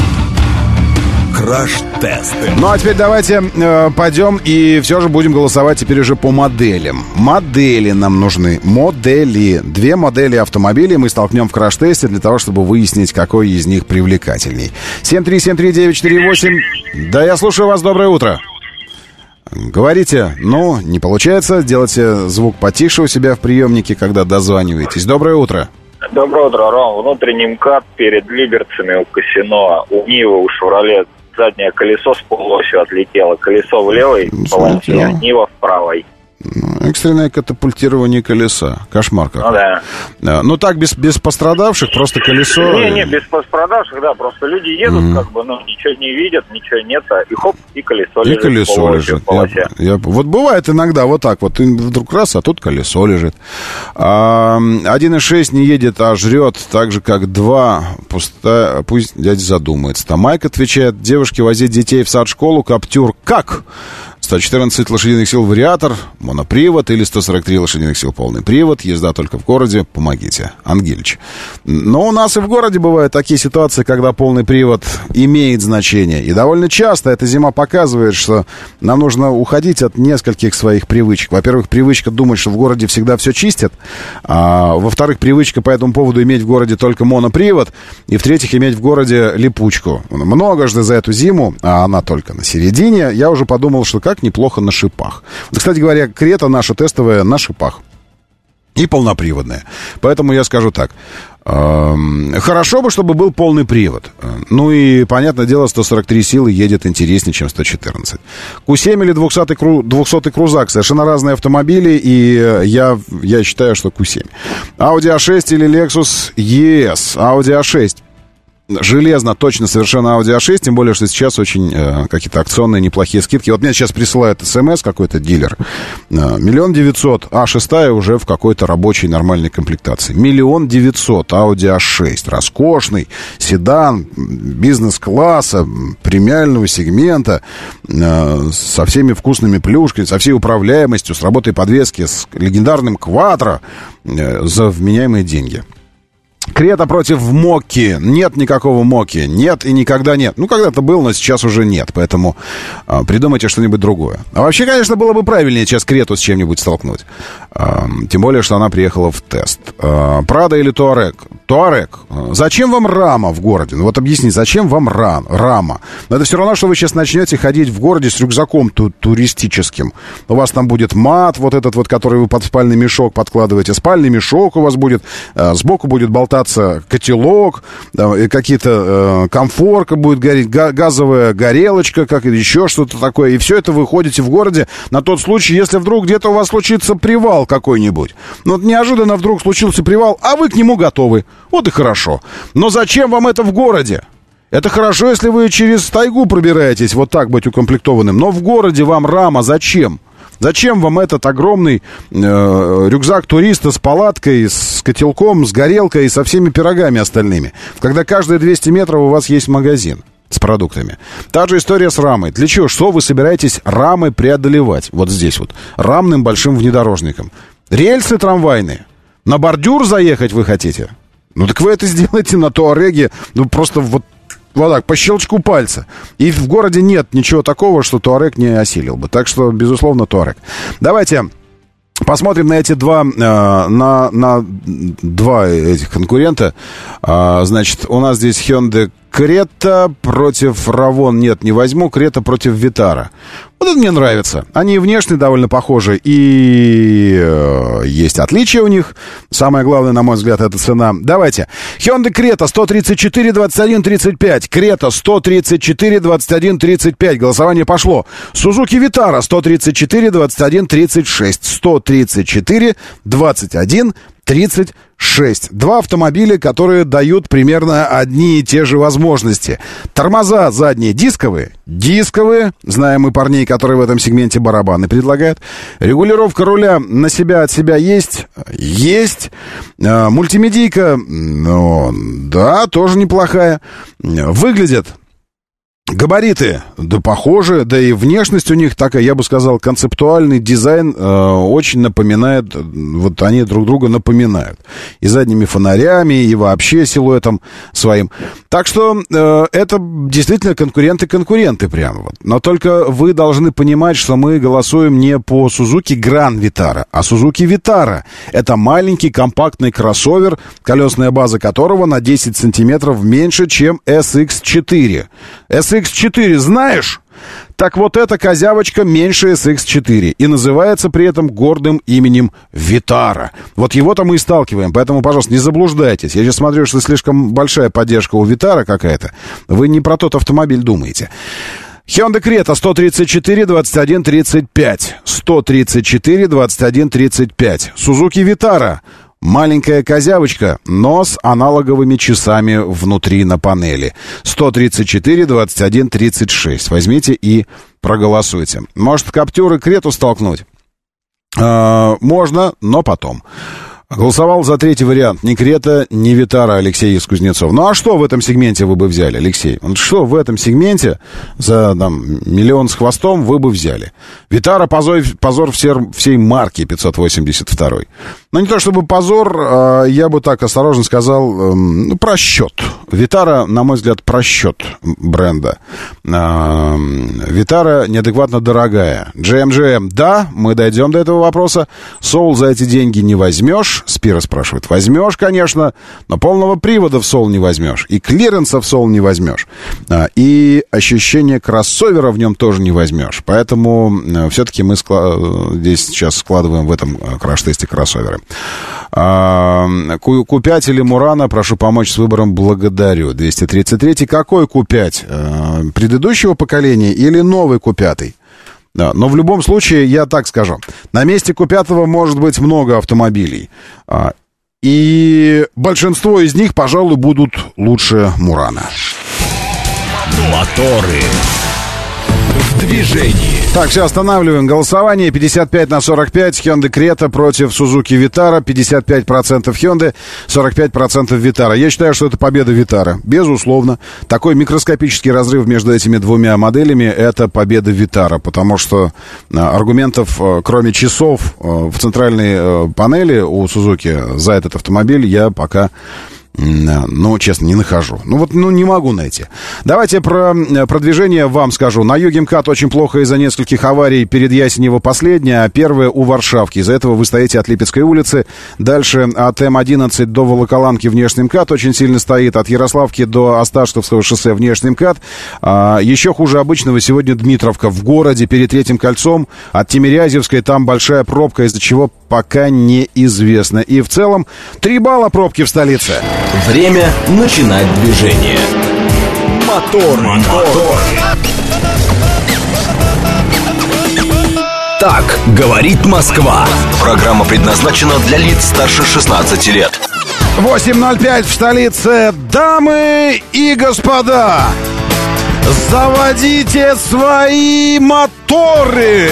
Краш-тесты. Ну, а теперь давайте э, пойдем и все же будем голосовать теперь уже по моделям. Модели нам нужны. Модели. Две модели автомобилей мы столкнем в краш-тесте для того, чтобы выяснить, какой из них привлекательней. семь три семь три девять четыре восемь. Да, я слушаю вас. Доброе утро. Говорите. Ну, не получается. Делайте звук потише у себя в приемнике, когда дозваниваетесь. Доброе утро. Доброе утро, Ром. Внутренний МКАД перед Либерцами у Кассино. У Нивы, у Шевроле заднее колесо с полуосью отлетело. Колесо в левой полосе, а Нива в правой. Экстренное катапультирование колеса. Кошмар какой. Ну да. Ну так, без, без пострадавших, просто колесо... Не, не, без пострадавших, да. Просто люди едут, mm-hmm. как бы, ну, ничего не видят, ничего нет, и хоп, и колесо и лежит. И колесо лежит. Я, я, вот бывает иногда вот так вот, и вдруг раз, а тут колесо лежит. А, один и шесть не едет, а жрет, так же, как два. Пустая, пусть дядя задумается. Там Майк отвечает: девушке возить детей в сад-школу, Каптюр. Как? сто четырнадцать лошадиных сил вариатор, монопривод или сто сорок три лошадиных сил полный привод, езда только в городе, помогите. Ангелич. Но у нас и в городе бывают такие ситуации, когда полный привод имеет значение. И довольно часто эта зима показывает, что нам нужно уходить от нескольких своих привычек. Во-первых, привычка думать, что в городе всегда все чистят. А, во-вторых, привычка по этому поводу иметь в городе только монопривод. И в-третьих, иметь в городе липучку. Многожды за эту зиму, а она только на середине, я уже подумал, что как неплохо на шипах. Вот, кстати говоря, Крета наша тестовая на шипах. И полноприводная. Поэтому я скажу так. Эм, хорошо бы, чтобы был полный привод. Ну и, понятное дело, сто сорок три силы едет интереснее, чем сто четырнадцать. ку семь или двухсотый, кру, двухсотый крузак. Совершенно разные автомобили. И я, я считаю, что ку семь. Audi а шесть или Lexus и эс. Audi а шесть. железно, точно, совершенно Audi а шесть, тем более, что сейчас очень э, какие-то акционные неплохие скидки. Вот мне сейчас присылает смс какой-то дилер. Миллион девятьсот, а шестая уже в какой-то рабочей нормальной комплектации. Миллион девятьсот, Audi а шесть, роскошный седан, бизнес-класса, премиального сегмента, э, со всеми вкусными плюшками, со всей управляемостью, с работой подвески, с легендарным квадро э, за вменяемые деньги. Крета против Мокки. Нет никакого Мокки. Нет и никогда нет. Ну, когда-то был, но сейчас уже нет. Поэтому а, придумайте что-нибудь другое. А вообще, конечно, было бы правильнее сейчас Крету с чем-нибудь столкнуть. А, тем более, что она приехала в тест. А, Прада или Туарек? Туарек. Зачем вам рама в городе? Ну, вот объясни, зачем вам рам, рама? Но это все равно, что вы сейчас начнете ходить в городе с рюкзаком ту- туристическим. У вас там будет мат, вот этот вот, который вы под спальный мешок подкладываете. Спальный мешок у вас будет. А, сбоку будет болтаться котелок, да, какие-то э, комфорка будет гореть, га- газовая горелочка, как еще что-то такое. И все это вы ходите в городе на тот случай, если вдруг где-то у вас случится привал какой-нибудь. Ну, вот неожиданно вдруг случился привал, а вы к нему готовы. Вот и хорошо. Но зачем вам это в городе? Это хорошо, если вы через тайгу пробираетесь, вот так быть укомплектованным. Но в городе вам рама зачем? Зачем вам этот огромный э, рюкзак туриста с палаткой, с котелком, с горелкой и со всеми пирогами остальными, когда каждые двести метров у вас есть магазин с продуктами? Та же история с рамой. Для чего? Что вы собираетесь рамой преодолевать? Вот здесь вот. Рамным большим внедорожником. Рельсы трамвайные. На бордюр заехать вы хотите? Ну так вы это сделаете на Туареге, ну просто вот, вот так, по щелчку пальца. И в городе нет ничего такого, что Туарег не осилил бы. Так что, безусловно, Туарег. Давайте посмотрим на эти два, э, на, на два этих конкурента. А, значит, у нас здесь Hyundai Крета против Равон. Нет, не возьму. Крета против Витара. Вот это мне нравится. Они внешне довольно похожи. И э, есть отличия у них. Самое главное, на мой взгляд, это цена. Давайте. Hyundai Крета сто тридцать четыре двадцать один тридцать пять. Крета сто тридцать четыре двадцать один тридцать пять. Голосование пошло. Сузуки Витара сто тридцать четыре двадцать один тридцать шесть. сто тридцать четыре двадцать один тридцать шесть. Два автомобиля, которые дают примерно одни и те же возможности. Тормоза задние дисковые. Дисковые. Знаем мы парней, которые в этом сегменте барабаны предлагают. Регулировка руля на себя от себя есть. Есть. А, мультимедийка, ну, да, тоже неплохая. Выглядят габариты, да, похожи, да и внешность у них такая, я бы сказал, концептуальный дизайн э, очень напоминает, вот они друг друга напоминают. И задними фонарями, и вообще силуэтом своим. Так что э, это действительно конкуренты-конкуренты прямо вот. Но только вы должны понимать, что мы голосуем не по Suzuki Grand Vitara, а Suzuki Vitara. Это маленький компактный кроссовер, колесная база которого на десять сантиметров меньше, чем эс икс четыре. эс икс четыре знаешь? Так вот эта козявочка меньше эс икс четыре и называется при этом гордым именем Витара. Вот его-то мы и сталкиваем, поэтому, пожалуйста, не заблуждайтесь. Я сейчас смотрю, что слишком большая поддержка у Витара какая-то. Вы не про тот автомобиль думаете. Hyundai Creta сто тридцать четыре двадцать один тридцать пять. сто тридцать четыре двадцать один тридцать пять. Suzuki Vitara. Маленькая козявочка, но с аналоговыми часами внутри на панели. сто тридцать четыре двадцать один тридцать шесть. Возьмите и проголосуйте. Может, Каптюр и Крету столкнуть? Э-э- можно, но потом. Голосовал за третий вариант. Ни Крета, ни Витара, Алексей из Кузнецов. Ну а что в этом сегменте вы бы взяли, Алексей? Вот что в этом сегменте за там, миллион с хвостом вы бы взяли? Витара позор, позор всей, всей марки пятьсот восемьдесят два. Ну не то чтобы позор, а я бы так осторожно сказал, ну, просчет. Витара, на мой взгляд, просчет бренда. А, Витара неадекватно дорогая. джи эм джи эм, да, мы дойдем до этого вопроса. Соул за эти деньги не возьмешь. Спира спрашивает. Возьмешь, конечно, но полного привода в Soul не возьмешь. И клиренса в Soul не возьмешь. И ощущение кроссовера в нем тоже не возьмешь. Поэтому все-таки мы склад... здесь сейчас складываем в этом краш-тесте кроссоверы. Ку пять или Мурана, прошу помочь с выбором, благодарю. двести тридцать три. Какой Ку пять? Предыдущего поколения или новый Ку пять? Да, но в любом случае, я так скажу, на месте Ку пять может быть много автомобилей. И большинство из них, пожалуй, будут лучше Мурана. Моторы в движении. Так, все, останавливаем голосование. пятьдесят пять на сорок пять. Hyundai Creta против Suzuki Vitara. пятьдесят пять процентов Hyundai, сорок пять процентов Vitara. Я считаю, что это победа Vitara. Безусловно. Такой микроскопический разрыв между этими двумя моделями — это победа Vitara. Потому что аргументов, кроме часов, в центральной панели у Suzuki за этот автомобиль я пока... Ну, честно, не нахожу. Ну, вот, ну, не могу найти. Давайте про продвижение вам скажу. На юге МКАД очень плохо из-за нескольких аварий. Перед Ясенево последняя, а первая у Варшавки. Из-за этого вы стоите от Липецкой улицы. Дальше от М одиннадцать до Волоколамки внешний МКАД очень сильно стоит. От Ярославки до Осташковского шоссе внешний МКАД. А, еще хуже обычного сегодня Дмитровка в городе перед Третьим кольцом. От Тимирязевской там большая пробка, из-за чего пока неизвестно. И в целом три балла пробки в столице. Время начинать движение. Мотор, мотор. Так говорит Москва. Программа предназначена для лиц старше шестнадцати лет. восемь ноль пять в столице. Дамы и господа, заводите свои моторы.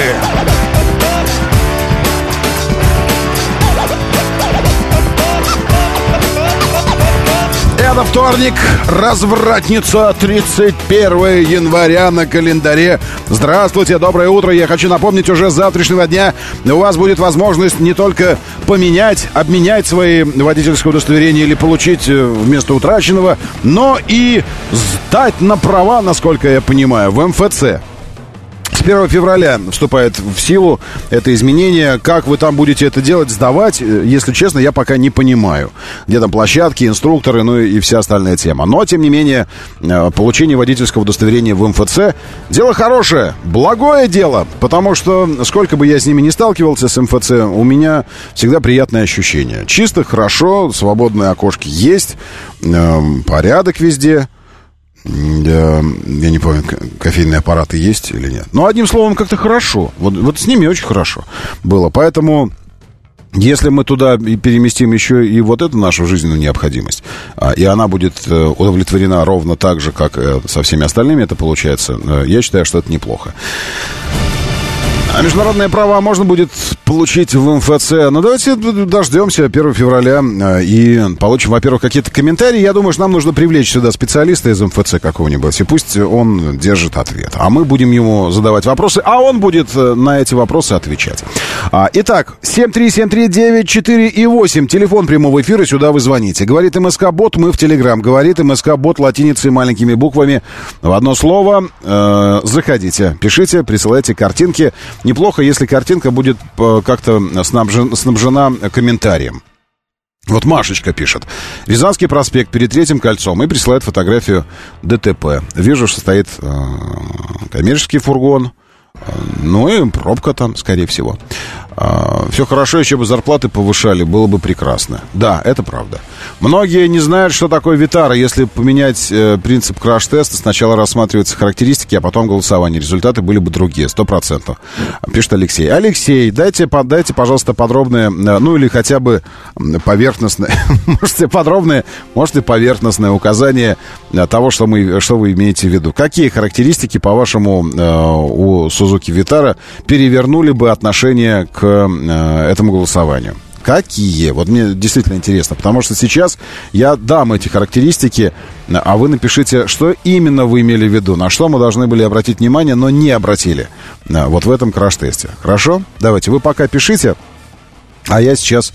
Это вторник, развратница, тридцать первое января на календаре. Здравствуйте, доброе утро. Я хочу напомнить, уже с завтрашнего дня у вас будет возможность не только поменять, обменять свои водительские удостоверения или получить вместо утраченного, но и сдать на права, насколько я понимаю, в эм эф цэ. С первого февраля вступает в силу это изменение. Как вы там будете это делать, сдавать, если честно, я пока не понимаю. Где там площадки, инструкторы, ну и вся остальная тема. Но, тем не менее, получение водительского удостоверения в эм эф цэ — дело хорошее, благое дело. Потому что, сколько бы я с ними не сталкивался, с эм эф цэ, у меня всегда приятное ощущение. Чисто, хорошо, свободные окошки есть, порядок везде. Я, я не помню, кофейные аппараты есть или нет. Но, одним словом, как-то хорошо. Вот, вот с ними очень хорошо было. Поэтому, если мы туда переместим еще и вот эту нашу жизненную необходимость, и она будет удовлетворена ровно так же, как со всеми остальными это получается, я считаю, что это неплохо. А международные права можно будет получить в эм эф цэ. Ну, давайте дождемся первого февраля и получим, во-первых, какие-то комментарии. Я думаю, что нам нужно привлечь сюда специалиста из эм эф цэ какого-нибудь, и пусть он держит ответ. А мы будем ему задавать вопросы, а он будет на эти вопросы отвечать. Итак, семь три семь три девять четыре и восемь. Телефон прямого эфира, сюда вы звоните. Говорит МСК-бот, мы в Телеграм. Говорит МСК-бот латиницей маленькими буквами в одно слово. Заходите, пишите, присылайте картинки. Неплохо, если картинка будет как-то снабжена, снабжена комментарием. Вот Машечка пишет. Рязанский проспект перед Третьим кольцом и присылает фотографию ДТП. Вижу, что стоит э, коммерческий фургон. Ну и пробка там, скорее всего. Все хорошо, еще бы зарплаты повышали, было бы прекрасно. Да, это правда. Многие не знают, что такое Vitara. Если поменять э, принцип краш-теста, сначала рассматриваются характеристики, а потом голосование. Результаты были бы другие, сто процентов. Пишет Алексей. Алексей, дайте, дайте, пожалуйста, подробное, ну или хотя бы поверхностное, можете подробное, можете поверхностное указание того, что, мы, что вы имеете в виду. Какие характеристики, по-вашему, у Suzuki Vitara перевернули бы отношение к этому голосованию? Какие? Вот мне действительно интересно, потому что сейчас я дам эти характеристики, а вы напишите, что именно вы имели в виду, на что мы должны были обратить внимание, но не обратили вот в этом краш-тесте. Хорошо? Давайте, вы пока пишите, а я сейчас...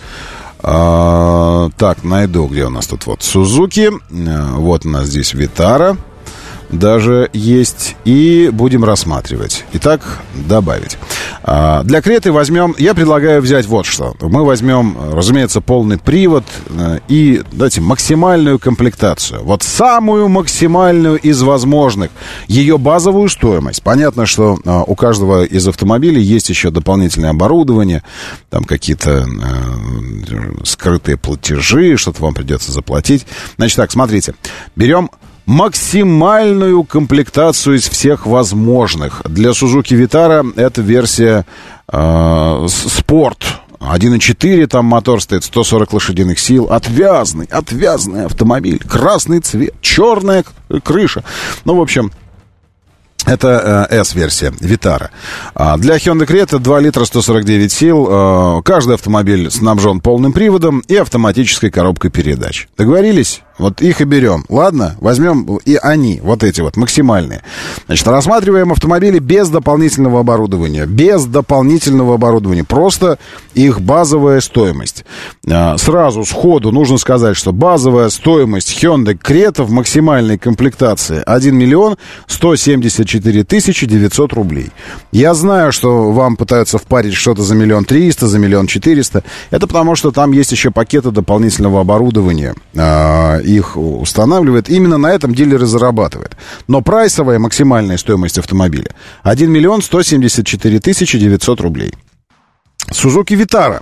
А, так, найду, где у нас тут вот Suzuki, вот у нас здесь Vitara даже есть, и будем рассматривать. Итак, добавить. А, для Креты возьмем, я предлагаю взять вот что. Мы возьмем, разумеется, полный привод и, давайте, максимальную комплектацию. Вот самую максимальную из возможных. Ее базовую стоимость. Понятно, что а, у каждого из автомобилей есть еще дополнительное оборудование, там какие-то а, скрытые платежи, что-то вам придется заплатить. Значит так, смотрите. Берем максимальную комплектацию из всех возможных. Для Suzuki Vitara это версия э, Sport. один и четыре там мотор стоит, сто сорок лошадиных сил. Отвязный, отвязный автомобиль. Красный цвет, черная крыша. Ну, в общем... Это э, S-версия Vitara. А для Hyundai Creta два литра сто сорок девять сил. Э, каждый автомобиль снабжен полным приводом и автоматической коробкой передач. Договорились? Вот их и берем. Ладно? Возьмем и они, вот эти вот, максимальные. Значит, рассматриваем автомобили без дополнительного оборудования. Без дополнительного оборудования. Просто их базовая стоимость. Э, сразу, сходу нужно сказать, что базовая стоимость Hyundai Creta в максимальной комплектации один миллион сто семьдесят четыре тысячи девятьсот рублей. Я знаю, что вам пытаются впарить что-то за миллион триста, за миллион четыреста. Это потому, что там есть еще пакеты дополнительного оборудования. Их устанавливает. Именно на этом дилеры зарабатывают. Но прайсовая максимальная стоимость автомобиля один миллион сто семьдесят четыре тысячи девятьсот рублей. Suzuki Vitara.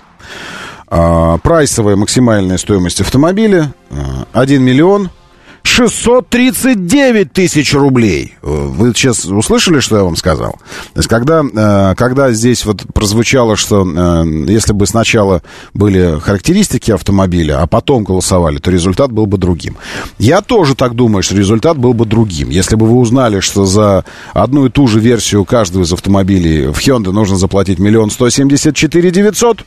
Прайсовая максимальная стоимость автомобиля один миллион шестьсот тридцать девять тысяч рублей. Вы сейчас услышали, что я вам сказал? То есть, когда, когда здесь вот прозвучало, что если бы сначала были характеристики автомобиля, а потом голосовали, то результат был бы другим. Я тоже так думаю, что результат был бы другим. Если бы вы узнали, что за одну и ту же версию каждого из автомобилей в Hyundai нужно заплатить миллион сто семьдесят четыре девятьсот,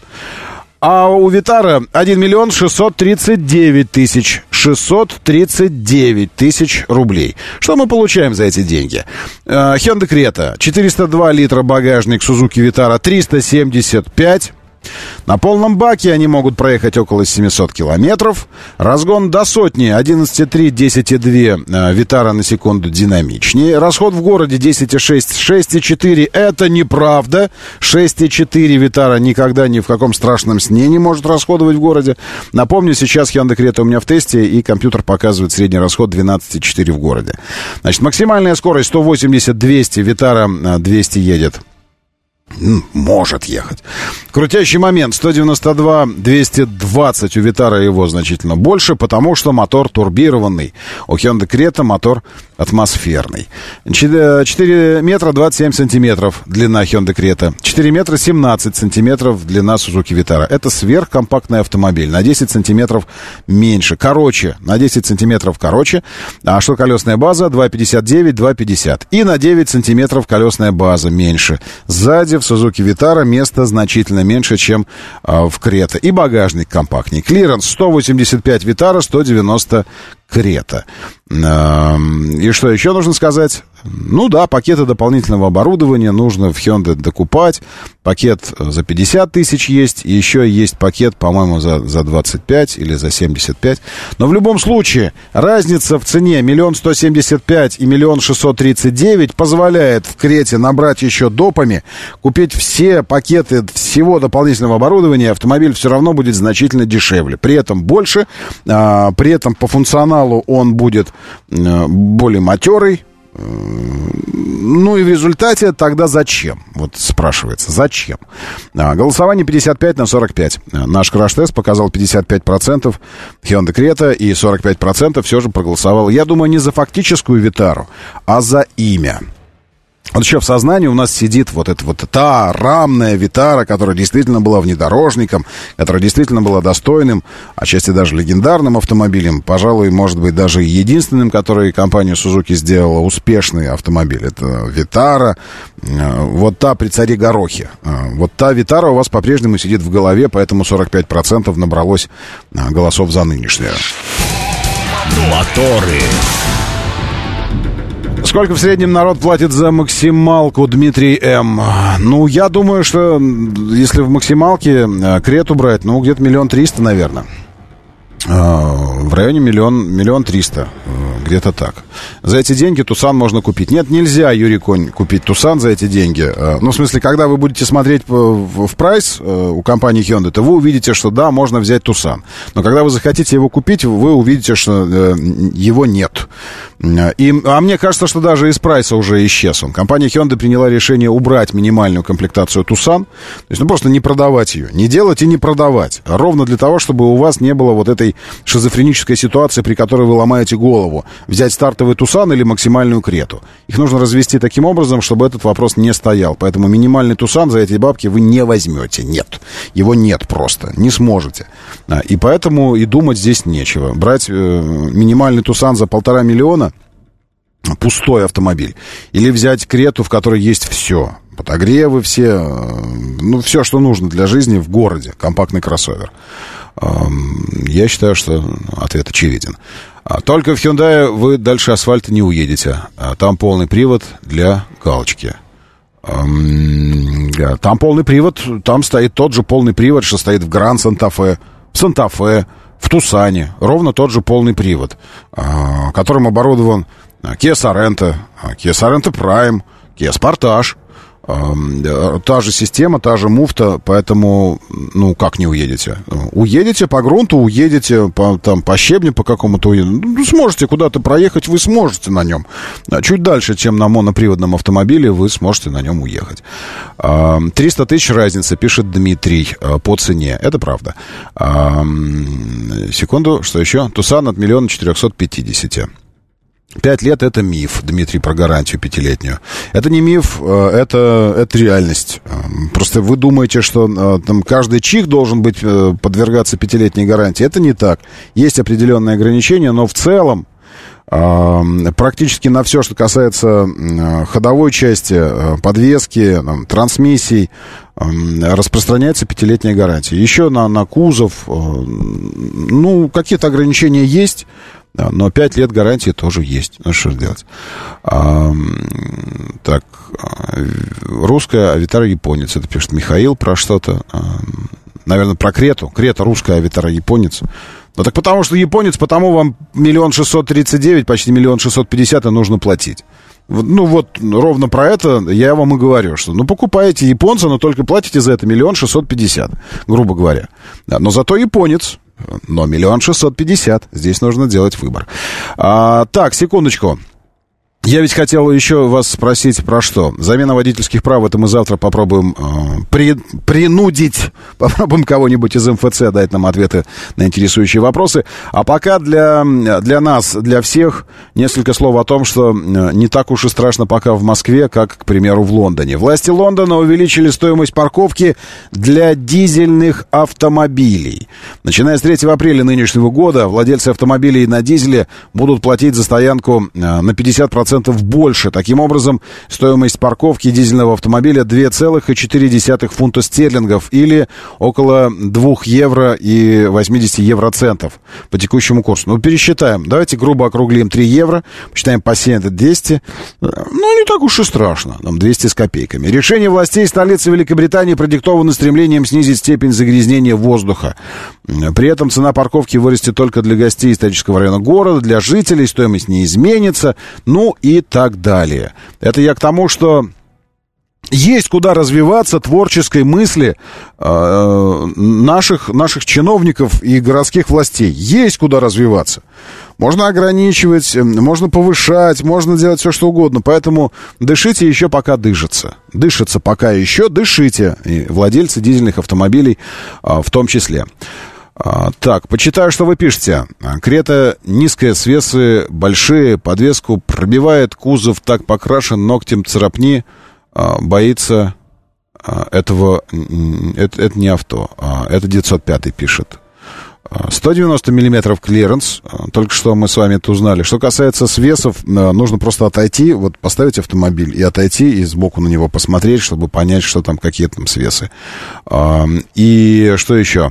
а у Vitara один миллион шестьсот тридцать девять тысяч. шестьсот тридцать девять тысяч рублей. Что мы получаем за эти деньги? Hyundai Creta четыреста два литра багажник, Suzuki Vitara триста семьдесят пять. На полном баке они могут проехать около семьсот километров. Разгон до сотни одиннадцать и три, десять и два. Vitara на секунду динамичнее. Расход в городе десять и шесть, шесть и четыре. Это неправда. шесть и четыре Vitara никогда ни в каком страшном сне не может расходовать в городе. Напомню, сейчас Hyundai Creta у меня в тесте, и компьютер показывает средний расход двенадцать и четыре в городе. Значит, максимальная скорость сто восемьдесят - двести. Vitara двести едет. Может ехать. Крутящий момент сто девяносто два - двести двадцать. У Vitara его значительно больше, потому что мотор турбированный. У Hyundai Creta мотор атмосферный. четыре метра двадцать семь сантиметров длина Hyundai Creta. четыре метра семнадцать сантиметров длина Suzuki Vitara. Это сверхкомпактный автомобиль. На десять сантиметров меньше. Короче. На десять сантиметров короче. А что колесная база? два пятьдесят девять - два пятьдесят. И на девять сантиметров колесная база меньше. Сзади в Suzuki Vitara места значительно меньше, чем э, в Creta. И багажник компактнее. Клиренс сто восемьдесят пять Vitara, сто девяносто Creta. Э, и что еще нужно сказать? Ну да, пакеты дополнительного оборудования нужно в Hyundai докупать. Пакет за пятьдесят тысяч есть. И еще есть пакет, по-моему, за, за двадцать пять или за семьдесят пять. Но в любом случае, разница в цене миллион сто семьдесят пять и миллион шестьсот тридцать девять позволяет в Крете набрать еще допами, купить все пакеты всего дополнительного оборудования. Автомобиль все равно будет значительно дешевле. При этом больше, а, при этом по функционалу он будет а, более матерый. Ну и в результате тогда зачем? Вот спрашивается, зачем? А, голосование пятьдесят пять на сорок пять. Наш краш-тест показал пятьдесят пять процентов Hyundai Creta, и сорок пять процентов все же проголосовало, я думаю, не за фактическую Витару, а за имя. Вот еще в сознании у нас сидит вот эта вот та рамная Vitara, которая действительно была внедорожником, которая действительно была достойным, отчасти даже легендарным автомобилем, пожалуй, может быть, даже единственным, который компания Suzuki сделала успешный автомобиль. Это Vitara, вот та при царе Горохе. Вот та Vitara у вас по-прежнему сидит в голове, поэтому сорок пять процентов набралось голосов за нынешнюю. Моторы. Сколько в среднем народ платит за максималку, Дмитрий М? Ну, я думаю, что если в максималке Крету брать, ну, где-то миллион триста, наверное. В районе миллион, миллион триста, где-то так. За эти деньги Тусан можно купить. Нет, нельзя, Юрий Конь, купить Тусан за эти деньги. Ну, в смысле, когда вы будете смотреть в, в прайс у компании Hyundai, то вы увидите, что да, можно взять Тусан. Но когда вы захотите его купить, вы увидите, что его нет. И, а мне кажется, что даже из прайса уже исчез он. Компания Hyundai приняла решение убрать минимальную комплектацию Тусан. То есть, ну, просто не продавать ее. Не делать и не продавать. Ровно для того, чтобы у вас не было вот этой шизофренической ситуации, при которой вы ломаете голову. взять стартовый Тусан или максимальную Крету. Их нужно развести таким образом, чтобы этот вопрос не стоял. Поэтому минимальный Тусан за эти бабки вы не возьмете. Нет. Его нет просто. Не сможете. И поэтому и думать здесь нечего. Брать э, минимальный Тусан за полтора миллиона, пустой автомобиль, или взять Крету, в которой есть все. Подогревы все, ну, все, что нужно для жизни в городе. Компактный кроссовер. Я считаю, что ответ очевиден. Только в Hyundai вы дальше асфальта не уедете. Там полный привод для галочки. Там полный привод, там стоит тот же полный привод, что стоит в Гранд Санта-Фе, в Санта-Фе, в Тусане. Ровно тот же полный привод, которым оборудован Kia Sorento, Kia Sorento Prime, Kia Sportage. Та же система, та же муфта, поэтому, ну, как не уедете? Уедете по грунту, уедете по, там, по щебню по какому-то, ну, сможете куда-то проехать, вы сможете на нем. Чуть дальше, чем на моноприводном автомобиле, вы сможете на нем уехать. триста тысяч разница, пишет Дмитрий, по цене. Это правда. Секунду, что еще? Тусан от миллиона четырехсот пятидесяти. Пять лет — это миф, Дмитрий, про гарантию пятилетнюю. Это не миф, это, это реальность. Просто вы думаете, что там каждый чих должен быть подвергаться пятилетней гарантии. Это не так. Есть определенные ограничения, но в целом практически на все, что касается ходовой части, подвески, там, трансмиссий, распространяется пятилетняя гарантия. Еще на, на кузов, ну, какие-то ограничения есть, но пять лет гарантии тоже есть. Ну, что же делать? А, так, русская, а Витара японец. Это пишет Михаил про что-то. А, наверное, про Крету. Крета русская, а Витара японец. Ну, так потому что японец, потому вам миллион шестьсот тридцать девять, почти миллион шестьсот пятьдесят, и нужно платить. Ну, вот ровно про это я вам и говорю, что, ну, покупаете японца, но только платите за это миллион шестьсот пятьдесят, грубо говоря. Да, но зато японец, но миллион шестьсот пятьдесят. Здесь нужно делать выбор. А, так, секундочку. Я ведь хотел еще вас спросить про что. Замена водительских прав, это мы завтра попробуем э, при, принудить, попробуем кого-нибудь из эм эф цэ дать нам ответы на интересующие вопросы. А пока для, для нас, для всех, несколько слов о том, что не так уж и страшно пока в Москве, как, к примеру, в Лондоне. Власти Лондона увеличили стоимость парковки для дизельных автомобилей. Начиная с третьего апреля нынешнего года владельцы автомобилей на дизеле будут платить за стоянку на пятьдесят процентов больше. Таким образом, стоимость парковки дизельного автомобиля два целых четыре десятых фунта стерлингов или около два евро и восемьдесят евроцентов по текущему курсу. Ну, пересчитаем. Давайте грубо округлим три евро, посчитаем по семь, это двести. Ну, не так уж и страшно. Там двести с копейками. Решение властей столицы Великобритании продиктовано стремлением снизить степень загрязнения воздуха. При этом цена парковки вырастет только для гостей исторического района города, для жителей стоимость не изменится. Ну, и так далее. Это я к тому, что есть куда развиваться творческой мысли э, наших, наших чиновников и городских властей. Есть куда развиваться. Можно ограничивать, можно повышать, можно делать все, что угодно. Поэтому дышите еще, пока дышится. Дышится пока еще, дышите. И владельцы дизельных автомобилей э, в том числе. А, так, почитаю, что вы пишете. Крета низкая, свесы большие, подвеску пробивает, кузов так покрашен, ногтем царапни, а, боится а, этого, это, это не авто, а, это девятьсот пятый пишет. сто девяносто миллиметров клиренс, только что мы с вами это узнали. Что касается свесов, нужно просто отойти, вот поставить автомобиль и отойти, и сбоку на него посмотреть, чтобы понять, что там, какие там свесы. А, и что еще?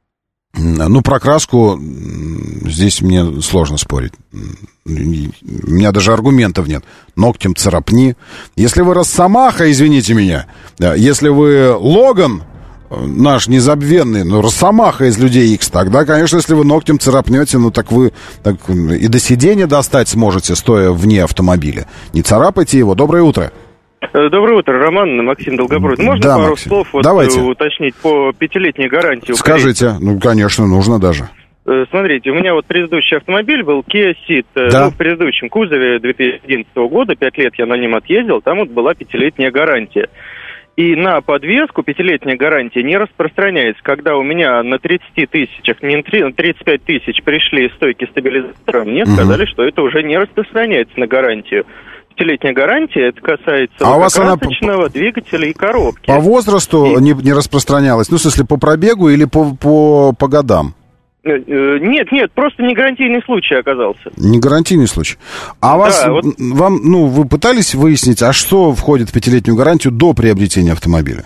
Ну, про краску здесь мне сложно спорить. У меня даже аргументов нет. Ногтем царапни. Если вы Росомаха, извините меня, если вы Логан, наш незабвенный, ну, Росомаха из Людей Икс, тогда, конечно, если вы ногтем царапнете, ну, так вы так, и до сиденья достать сможете, стоя вне автомобиля. Не царапайте его. Доброе утро. Доброе утро, Роман, Максим Долгоброд. Можно да, пару Максим. слов вот, уточнить по пятилетней гарантии? Скажите, ну, конечно, нужно даже. Смотрите, у меня вот предыдущий автомобиль был Kia Ceed, да. Ну, в предыдущем кузове две тысячи одиннадцатого года, пять лет я на нем отъездил, там вот была пятилетняя гарантия. И на подвеску пятилетняя гарантия не распространяется. Когда у меня на тридцати тысячах, не на тридцать пять тысяч пришли стойки стабилизатора, мне угу. сказали, что это уже не распространяется на гарантию. Пятилетняя гарантия, это касается а лакокрасочного, она... двигателя и коробки. По возрасту и... не, не распространялась? Ну, в смысле, по пробегу или по, по, по годам? Нет, нет, просто не гарантийный случай оказался. Не гарантийный случай. А да, вас, вот... вам, ну, вы пытались выяснить, а что входит в пятилетнюю гарантию до приобретения автомобиля?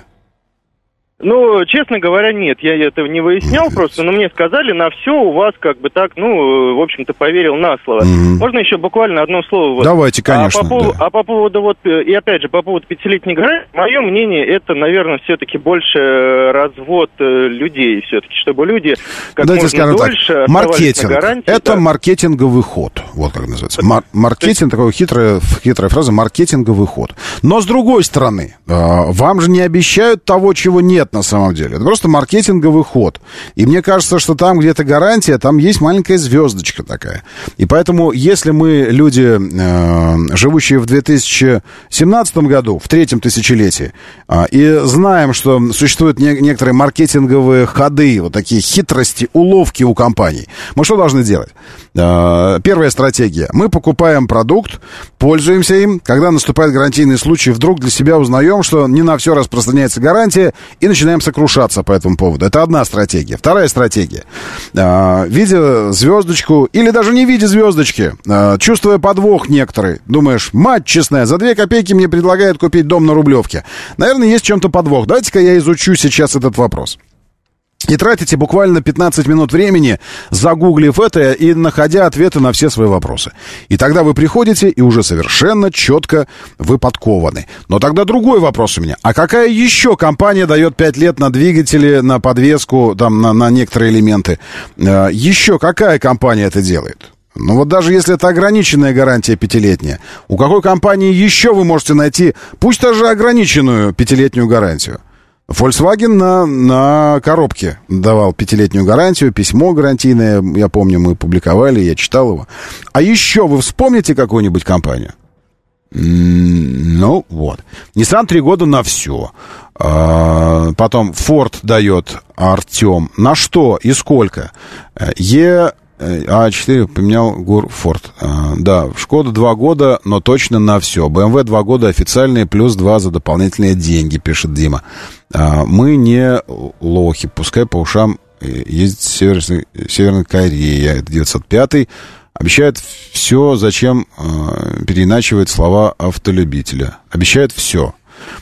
Ну, честно говоря, нет, я этого не выяснял mm-hmm. просто, но мне сказали, на все у вас как бы так, ну, в общем-то, поверил на слово. Mm-hmm. Можно еще буквально одно слово? Вот. Давайте, конечно. А по, да. а по поводу, вот, и опять же, по поводу пятилетней гарантии, мое мнение, это, наверное, все-таки больше развод людей, все-таки, чтобы люди как Давайте можно дольше так. Маркетинг. На гарантии. Это да. маркетинговый ход, вот как называется. Мар- маркетинг, такая хитрая, хитрая фраза, маркетинговый ход. Но, с другой стороны, вам же не обещают того, чего нет на самом деле. Это просто маркетинговый ход. И мне кажется, что там где-то гарантия, там есть маленькая звездочка такая. И поэтому, если мы, люди, э, живущие в две тысячи семнадцатом году, в третьем тысячелетии, э, и знаем, что существуют не- некоторые маркетинговые ходы, вот такие хитрости, уловки у компаний, мы что должны делать? Э, первая стратегия. Мы покупаем продукт, пользуемся им. Когда наступает гарантийный случай, вдруг для себя узнаем, что не на все распространяется гарантия, и начинаем сокрушаться по этому поводу. Это одна стратегия. Вторая стратегия. Э, видя звездочку, или даже не видя звездочки, э, чувствуя подвох некоторый, думаешь, мать честная, за две копейки мне предлагают купить дом на Рублевке. Наверное, есть в чем-то подвох. Давайте-ка я изучу сейчас этот вопрос. И тратите буквально пятнадцать минут времени, загуглив это и находя ответы на все свои вопросы. И тогда вы приходите, и уже совершенно четко вы подкованы. Но тогда другой вопрос у меня. А какая еще компания дает пять лет на двигатели, на подвеску, там, на, на некоторые элементы? Э, еще какая компания это делает? Ну вот даже если это ограниченная гарантия пятилетняя, у какой компании еще вы можете найти, пусть даже ограниченную пятилетнюю гарантию? Volkswagen на, на коробке давал пятилетнюю гарантию, письмо гарантийное, я помню, мы публиковали, я читал его. А еще вы вспомните какую-нибудь компанию? Ну, вот. Nissan три года на все. А, потом Ford дает, Артем. На что и сколько? Е... а четыре поменял ГУР Форд. А, да, Шкода два года, но точно на все. бэ эм вэ два года официальные, плюс два за дополнительные деньги, пишет Дима. А, мы не лохи, пускай по ушам ездит в Северной, Северной Корее. Это девятьсот пятый. Обещает все, зачем а, переиначивает слова автолюбителя. Обещает все.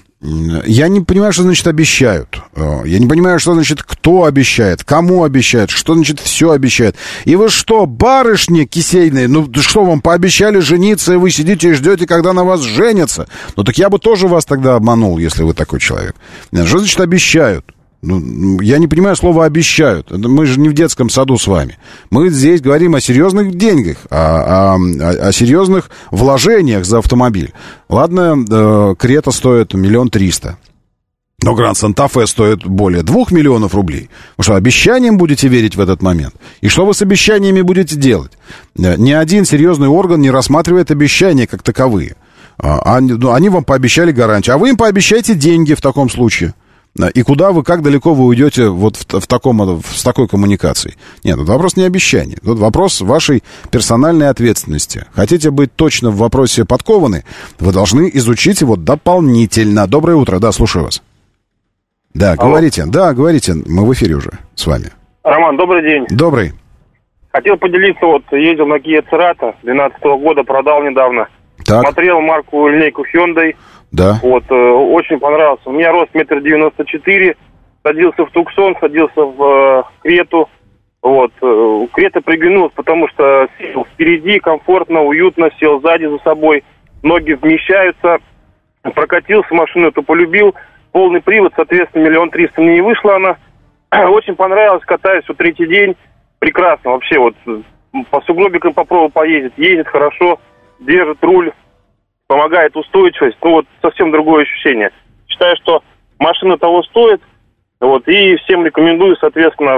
Я не понимаю, что значит обещают. Я не понимаю, что значит кто обещает, кому обещает, что значит все обещает. И вы что, барышни кисейные, ну что вам пообещали жениться, и вы сидите и ждете, когда на вас женятся? Ну так я бы тоже вас тогда обманул, если вы такой человек. Что значит обещают? Ну, я не понимаю слова «обещают». Мы же не в детском саду с вами. Мы здесь говорим о серьезных деньгах, о, о, о серьезных вложениях за автомобиль. Ладно, э, Крета стоит миллион триста. Но Гранд Санта-Фе стоит более двух миллионов рублей. Вы что, обещаниям будете верить в этот момент? И что вы с обещаниями будете делать? Ни один серьезный орган не рассматривает обещания как таковые. Они, ну, они вам пообещали гарантию, а вы им пообещаете деньги в таком случае. И куда вы, как далеко вы уйдете вот в, в, таком, в такой коммуникации? Нет, тут вопрос не обещания. Тут вопрос вашей персональной ответственности. Хотите быть точно в вопросе подкованы, вы должны изучить его дополнительно. Доброе утро, да, слушаю вас. Да, Алло. говорите, да, говорите, мы в эфире уже с вами. Роман, добрый день. Добрый. Хотел поделиться, вот ездил на Kia Cerato двенадцатого года, продал недавно. Так. Смотрел марку линейку Hyundai. Да. Вот, э, очень понравился. У меня рост метр девяносто четыре, садился в Туксон, садился в э, Крету. Вот, э, Крета приглянулась, потому что сел впереди, комфортно, уютно, сел сзади за собой, ноги вмещаются. Прокатился, машину эту полюбил, полный привод, соответственно, миллион триста мне не вышла она. Очень понравилось, катаюсь вот третий день, прекрасно вообще, вот по сугробикам попробовал поездить, ездит хорошо, держит руль. Помогает устойчивость, ну вот совсем другое ощущение. Считаю, что машина того стоит, вот, и всем рекомендую, соответственно,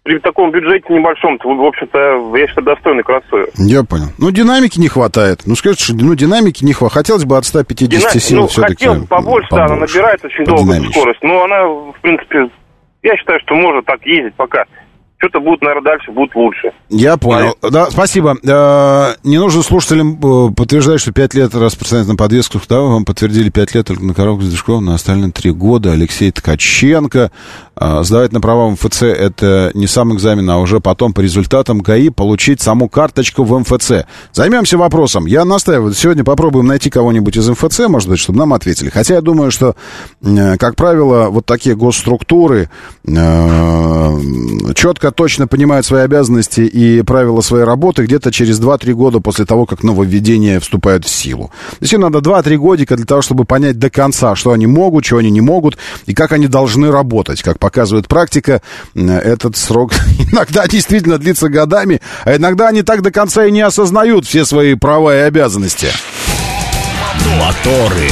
при таком бюджете небольшом, то, в общем-то, я считаю, достойный кроссовер. Я понял. Ну, динамики не хватает. Ну, скажите, что ну, динамики не хватает. Хотелось бы от ста пятидесяти Дина... сил ну, все-таки хотелось побольше, побольше, да, она набирает очень долго скорость. Но она, в принципе, я считаю, что может так ездить пока. Что-то будет, наверное, дальше, будет лучше. Я понял. Да, спасибо. Э, не нужно слушателям подтверждать, что пять лет распространяется на подвесках. Да, вам подтвердили пять лет только на коробку с движком, на остальные три года. Алексей Ткаченко. Э, сдавать на права в эм эф цэ — это не сам экзамен, а уже потом по результатам ГАИ получить саму карточку в эм эф цэ. Займемся вопросом. Я настаиваю. Сегодня попробуем найти кого-нибудь из эм эф цэ, может быть, чтобы нам ответили. Хотя я думаю, что, э, как правило, вот такие госструктуры э, четко, точно понимают свои обязанности и правила своей работы где-то через два-три года после того, как нововведения вступают в силу. То есть им надо два-три годика для того, чтобы понять до конца, что они могут, чего они не могут и как они должны работать. Как показывает практика, этот срок иногда действительно длится годами, а иногда они так до конца и не осознают все свои права и обязанности. Моторы.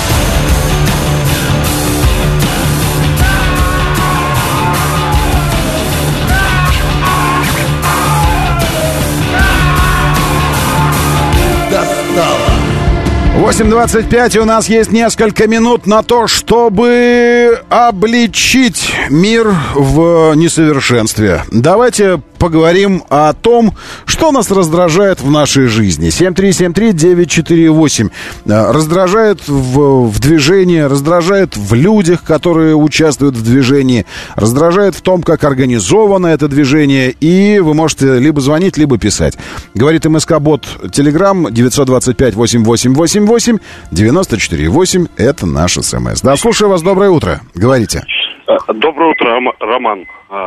восемь двадцать пять, и у нас есть несколько минут на то, чтобы обличить мир в несовершенстве. Давайте поговорим о том, что нас раздражает в нашей жизни. семь три семь три девять четыре восемь. Раздражает в, в движении, раздражает в людях, которые участвуют в движении, раздражает в том, как организовано это движение, и вы можете либо звонить, либо писать. Говорит МСК-бот Telegram девять два пять восемь восемь восемь восемь девяносто четыре восемь. Это наш СМС. Да, слушаю вас. Доброе утро. Говорите. Доброе утро, Роман.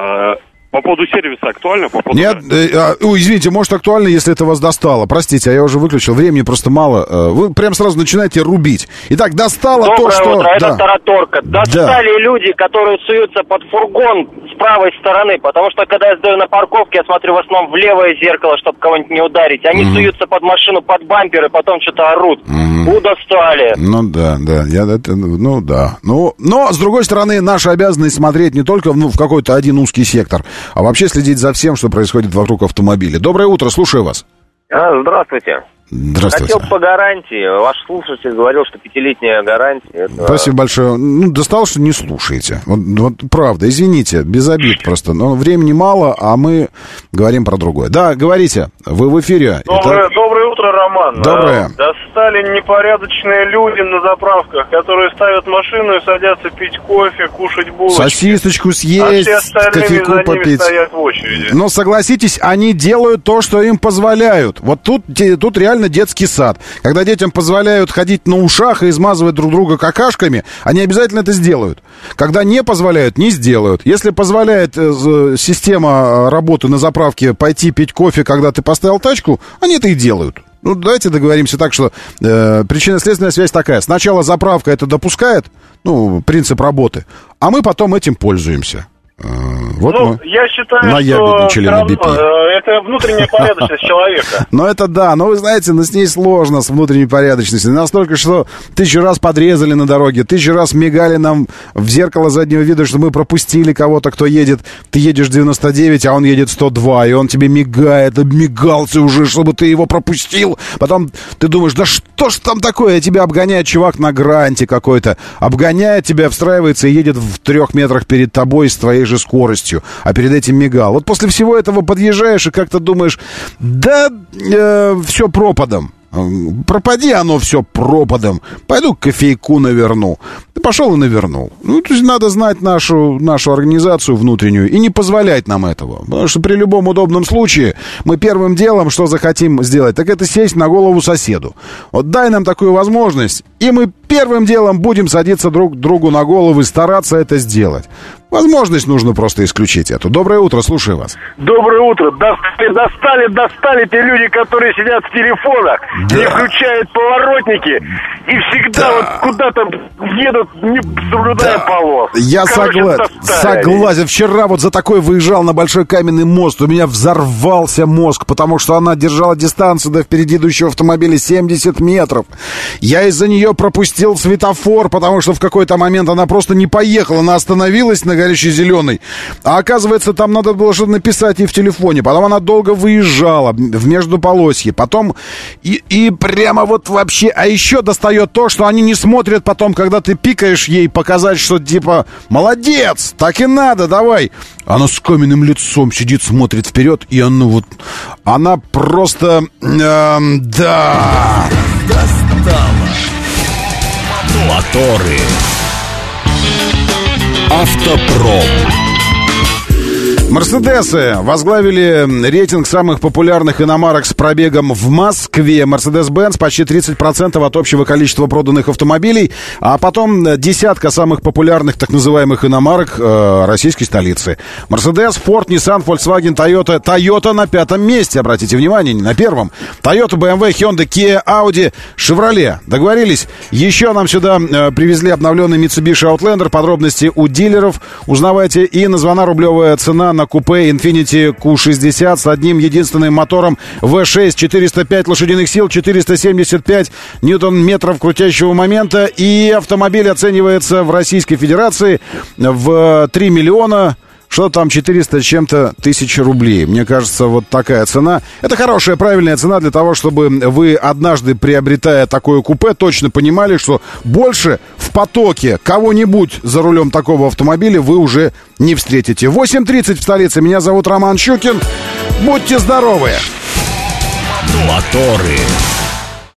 По поводу сервиса актуально? По поводу... Нет, э, э, извините, может актуально, если это вас достало. Простите, а я уже выключил, времени просто мало. Э, вы прям сразу начинаете рубить. Итак, достало Доброе то, что... утро, да. это Тараторка. Достали да. люди, которые суются под фургон с правой стороны, потому что, когда я сдаю на парковке, я смотрю в основном в левое зеркало, чтобы кого-нибудь не ударить. Они mm-hmm. суются под машину, под бампер, и потом что-то орут. Mm-hmm. У, достали. Ну да, да, я, это, ну да. Ну, но, с другой стороны, наша обязанность смотреть не только ну, в какой-то один узкий сектор, а вообще следить за всем, что происходит вокруг автомобиля. Доброе утро, слушаю вас. А, здравствуйте. Здравствуйте. Хотел по гарантии. Ваш слушатель говорил, что пятилетняя гарантия. Это... Спасибо большое. Ну, достало, что не слушаете. Вот, вот правда, извините, без обид просто. Но времени мало, а мы говорим про другое. Да, говорите, вы в эфире. Доброе, Это... доброе утро, Роман. Доброе. Достали непорядочные люди на заправках, которые ставят машину и садятся пить кофе, кушать булочки. Сосисочку съесть, а кофейку за попить. ними стоят в очереди. Но согласитесь, они делают то, что им позволяют. Вот тут, тут реально детский сад. Когда детям позволяют ходить на ушах и измазывать друг друга какашками, они обязательно это сделают. Когда не позволяют, не сделают. Если позволяет э, система работы на заправке пойти пить кофе, когда ты поставил тачку, они это и делают. Ну, давайте договоримся так, что э, причинно-следственная связь такая. Сначала заправка это допускает, ну, принцип работы, а мы потом этим пользуемся. Вот ну, мы я считаю, что на би пи. Это внутренняя порядочность человека. Ну, это да, но вы знаете, но с ней сложно, с внутренней порядочностью. Настолько, что тысячу раз подрезали на дороге, тысячу раз мигали нам в зеркало заднего вида, что мы пропустили кого-то, кто едет. Ты едешь девяносто девять, а он едет сто два, и он тебе мигает, обмигался уже, чтобы ты его пропустил. Потом ты думаешь, да что ж там такое? Тебя обгоняет чувак на гранте какой-то. Обгоняет тебя, встраивается и едет в трех метрах перед тобой с твоей же скоростью, а перед этим мигал. Вот после всего этого подъезжаешь и как-то думаешь, да, э, все пропадом. Пропади оно все пропадом. Пойду кофейку наверну. Ты пошел и навернул. Ну, то есть надо знать нашу, нашу организацию внутреннюю и не позволять нам этого. Потому что при любом удобном случае мы первым делом, что захотим сделать, так это сесть на голову соседу. Вот дай нам такую возможность, и мы первым делом будем садиться друг другу на голову и стараться это сделать. Возможность нужно просто исключить эту. Доброе утро, слушаю вас. Доброе утро. Достали, достали, достали те люди, которые сидят в телефонах, да. не включают поворотники и всегда да. вот куда-то едут, не соблюдая да. полос. Я согла... согласен. Вчера вот за такой выезжал на Большой Каменный мост. У меня взорвался мозг, потому что она держала дистанцию до впереди идущего автомобиля семьдесят метров. Я из-за нее пропустил пропустил светофор, потому что в какой-то момент она просто не поехала, она остановилась на горящей зеленой. А оказывается, там надо было что-то написать ей в телефоне. Потом она долго выезжала в междуполосье. Потом и, и прямо вот вообще... А еще достает то, что они не смотрят потом, когда ты пикаешь ей, показать, что типа молодец, так и надо, давай. Она с каменным лицом сидит, смотрит вперед, и она вот... Она просто... Эм, да... Моторы. Автопром. Мерседесы возглавили рейтинг самых популярных иномарок с пробегом в Москве. Мерседес-Бенц почти тридцать процентов от общего количества проданных автомобилей. А потом десятка самых популярных так называемых иномарок э, российской столицы. Мерседес, Форд, Ниссан, Volkswagen, Тойота. Тойота на пятом месте, обратите внимание, не на первом. Тойота, бэ эм вэ, Hyundai, Kia, Audi, Chevrolet. Договорились? Еще нам сюда э, привезли обновленный Mitsubishi Outlander. Подробности у дилеров. Узнавайте. И названа рублевая цена на на купе Infiniti кью шестьдесят с одним единственным мотором вэ шесть, четыреста пять лошадиных сил, четыреста семьдесят пять ньютон-метров крутящего момента. И автомобиль оценивается в Российской Федерации в три миллиона... Что там, четыреста с чем-то тысяч рублей. Мне кажется, вот такая цена. Это хорошая, правильная цена для того, чтобы вы, однажды приобретая такое купе, точно понимали, что больше в потоке кого-нибудь за рулем такого автомобиля вы уже не встретите. восемь тридцать в столице. Меня зовут Роман Щукин. Будьте здоровы! Моторы.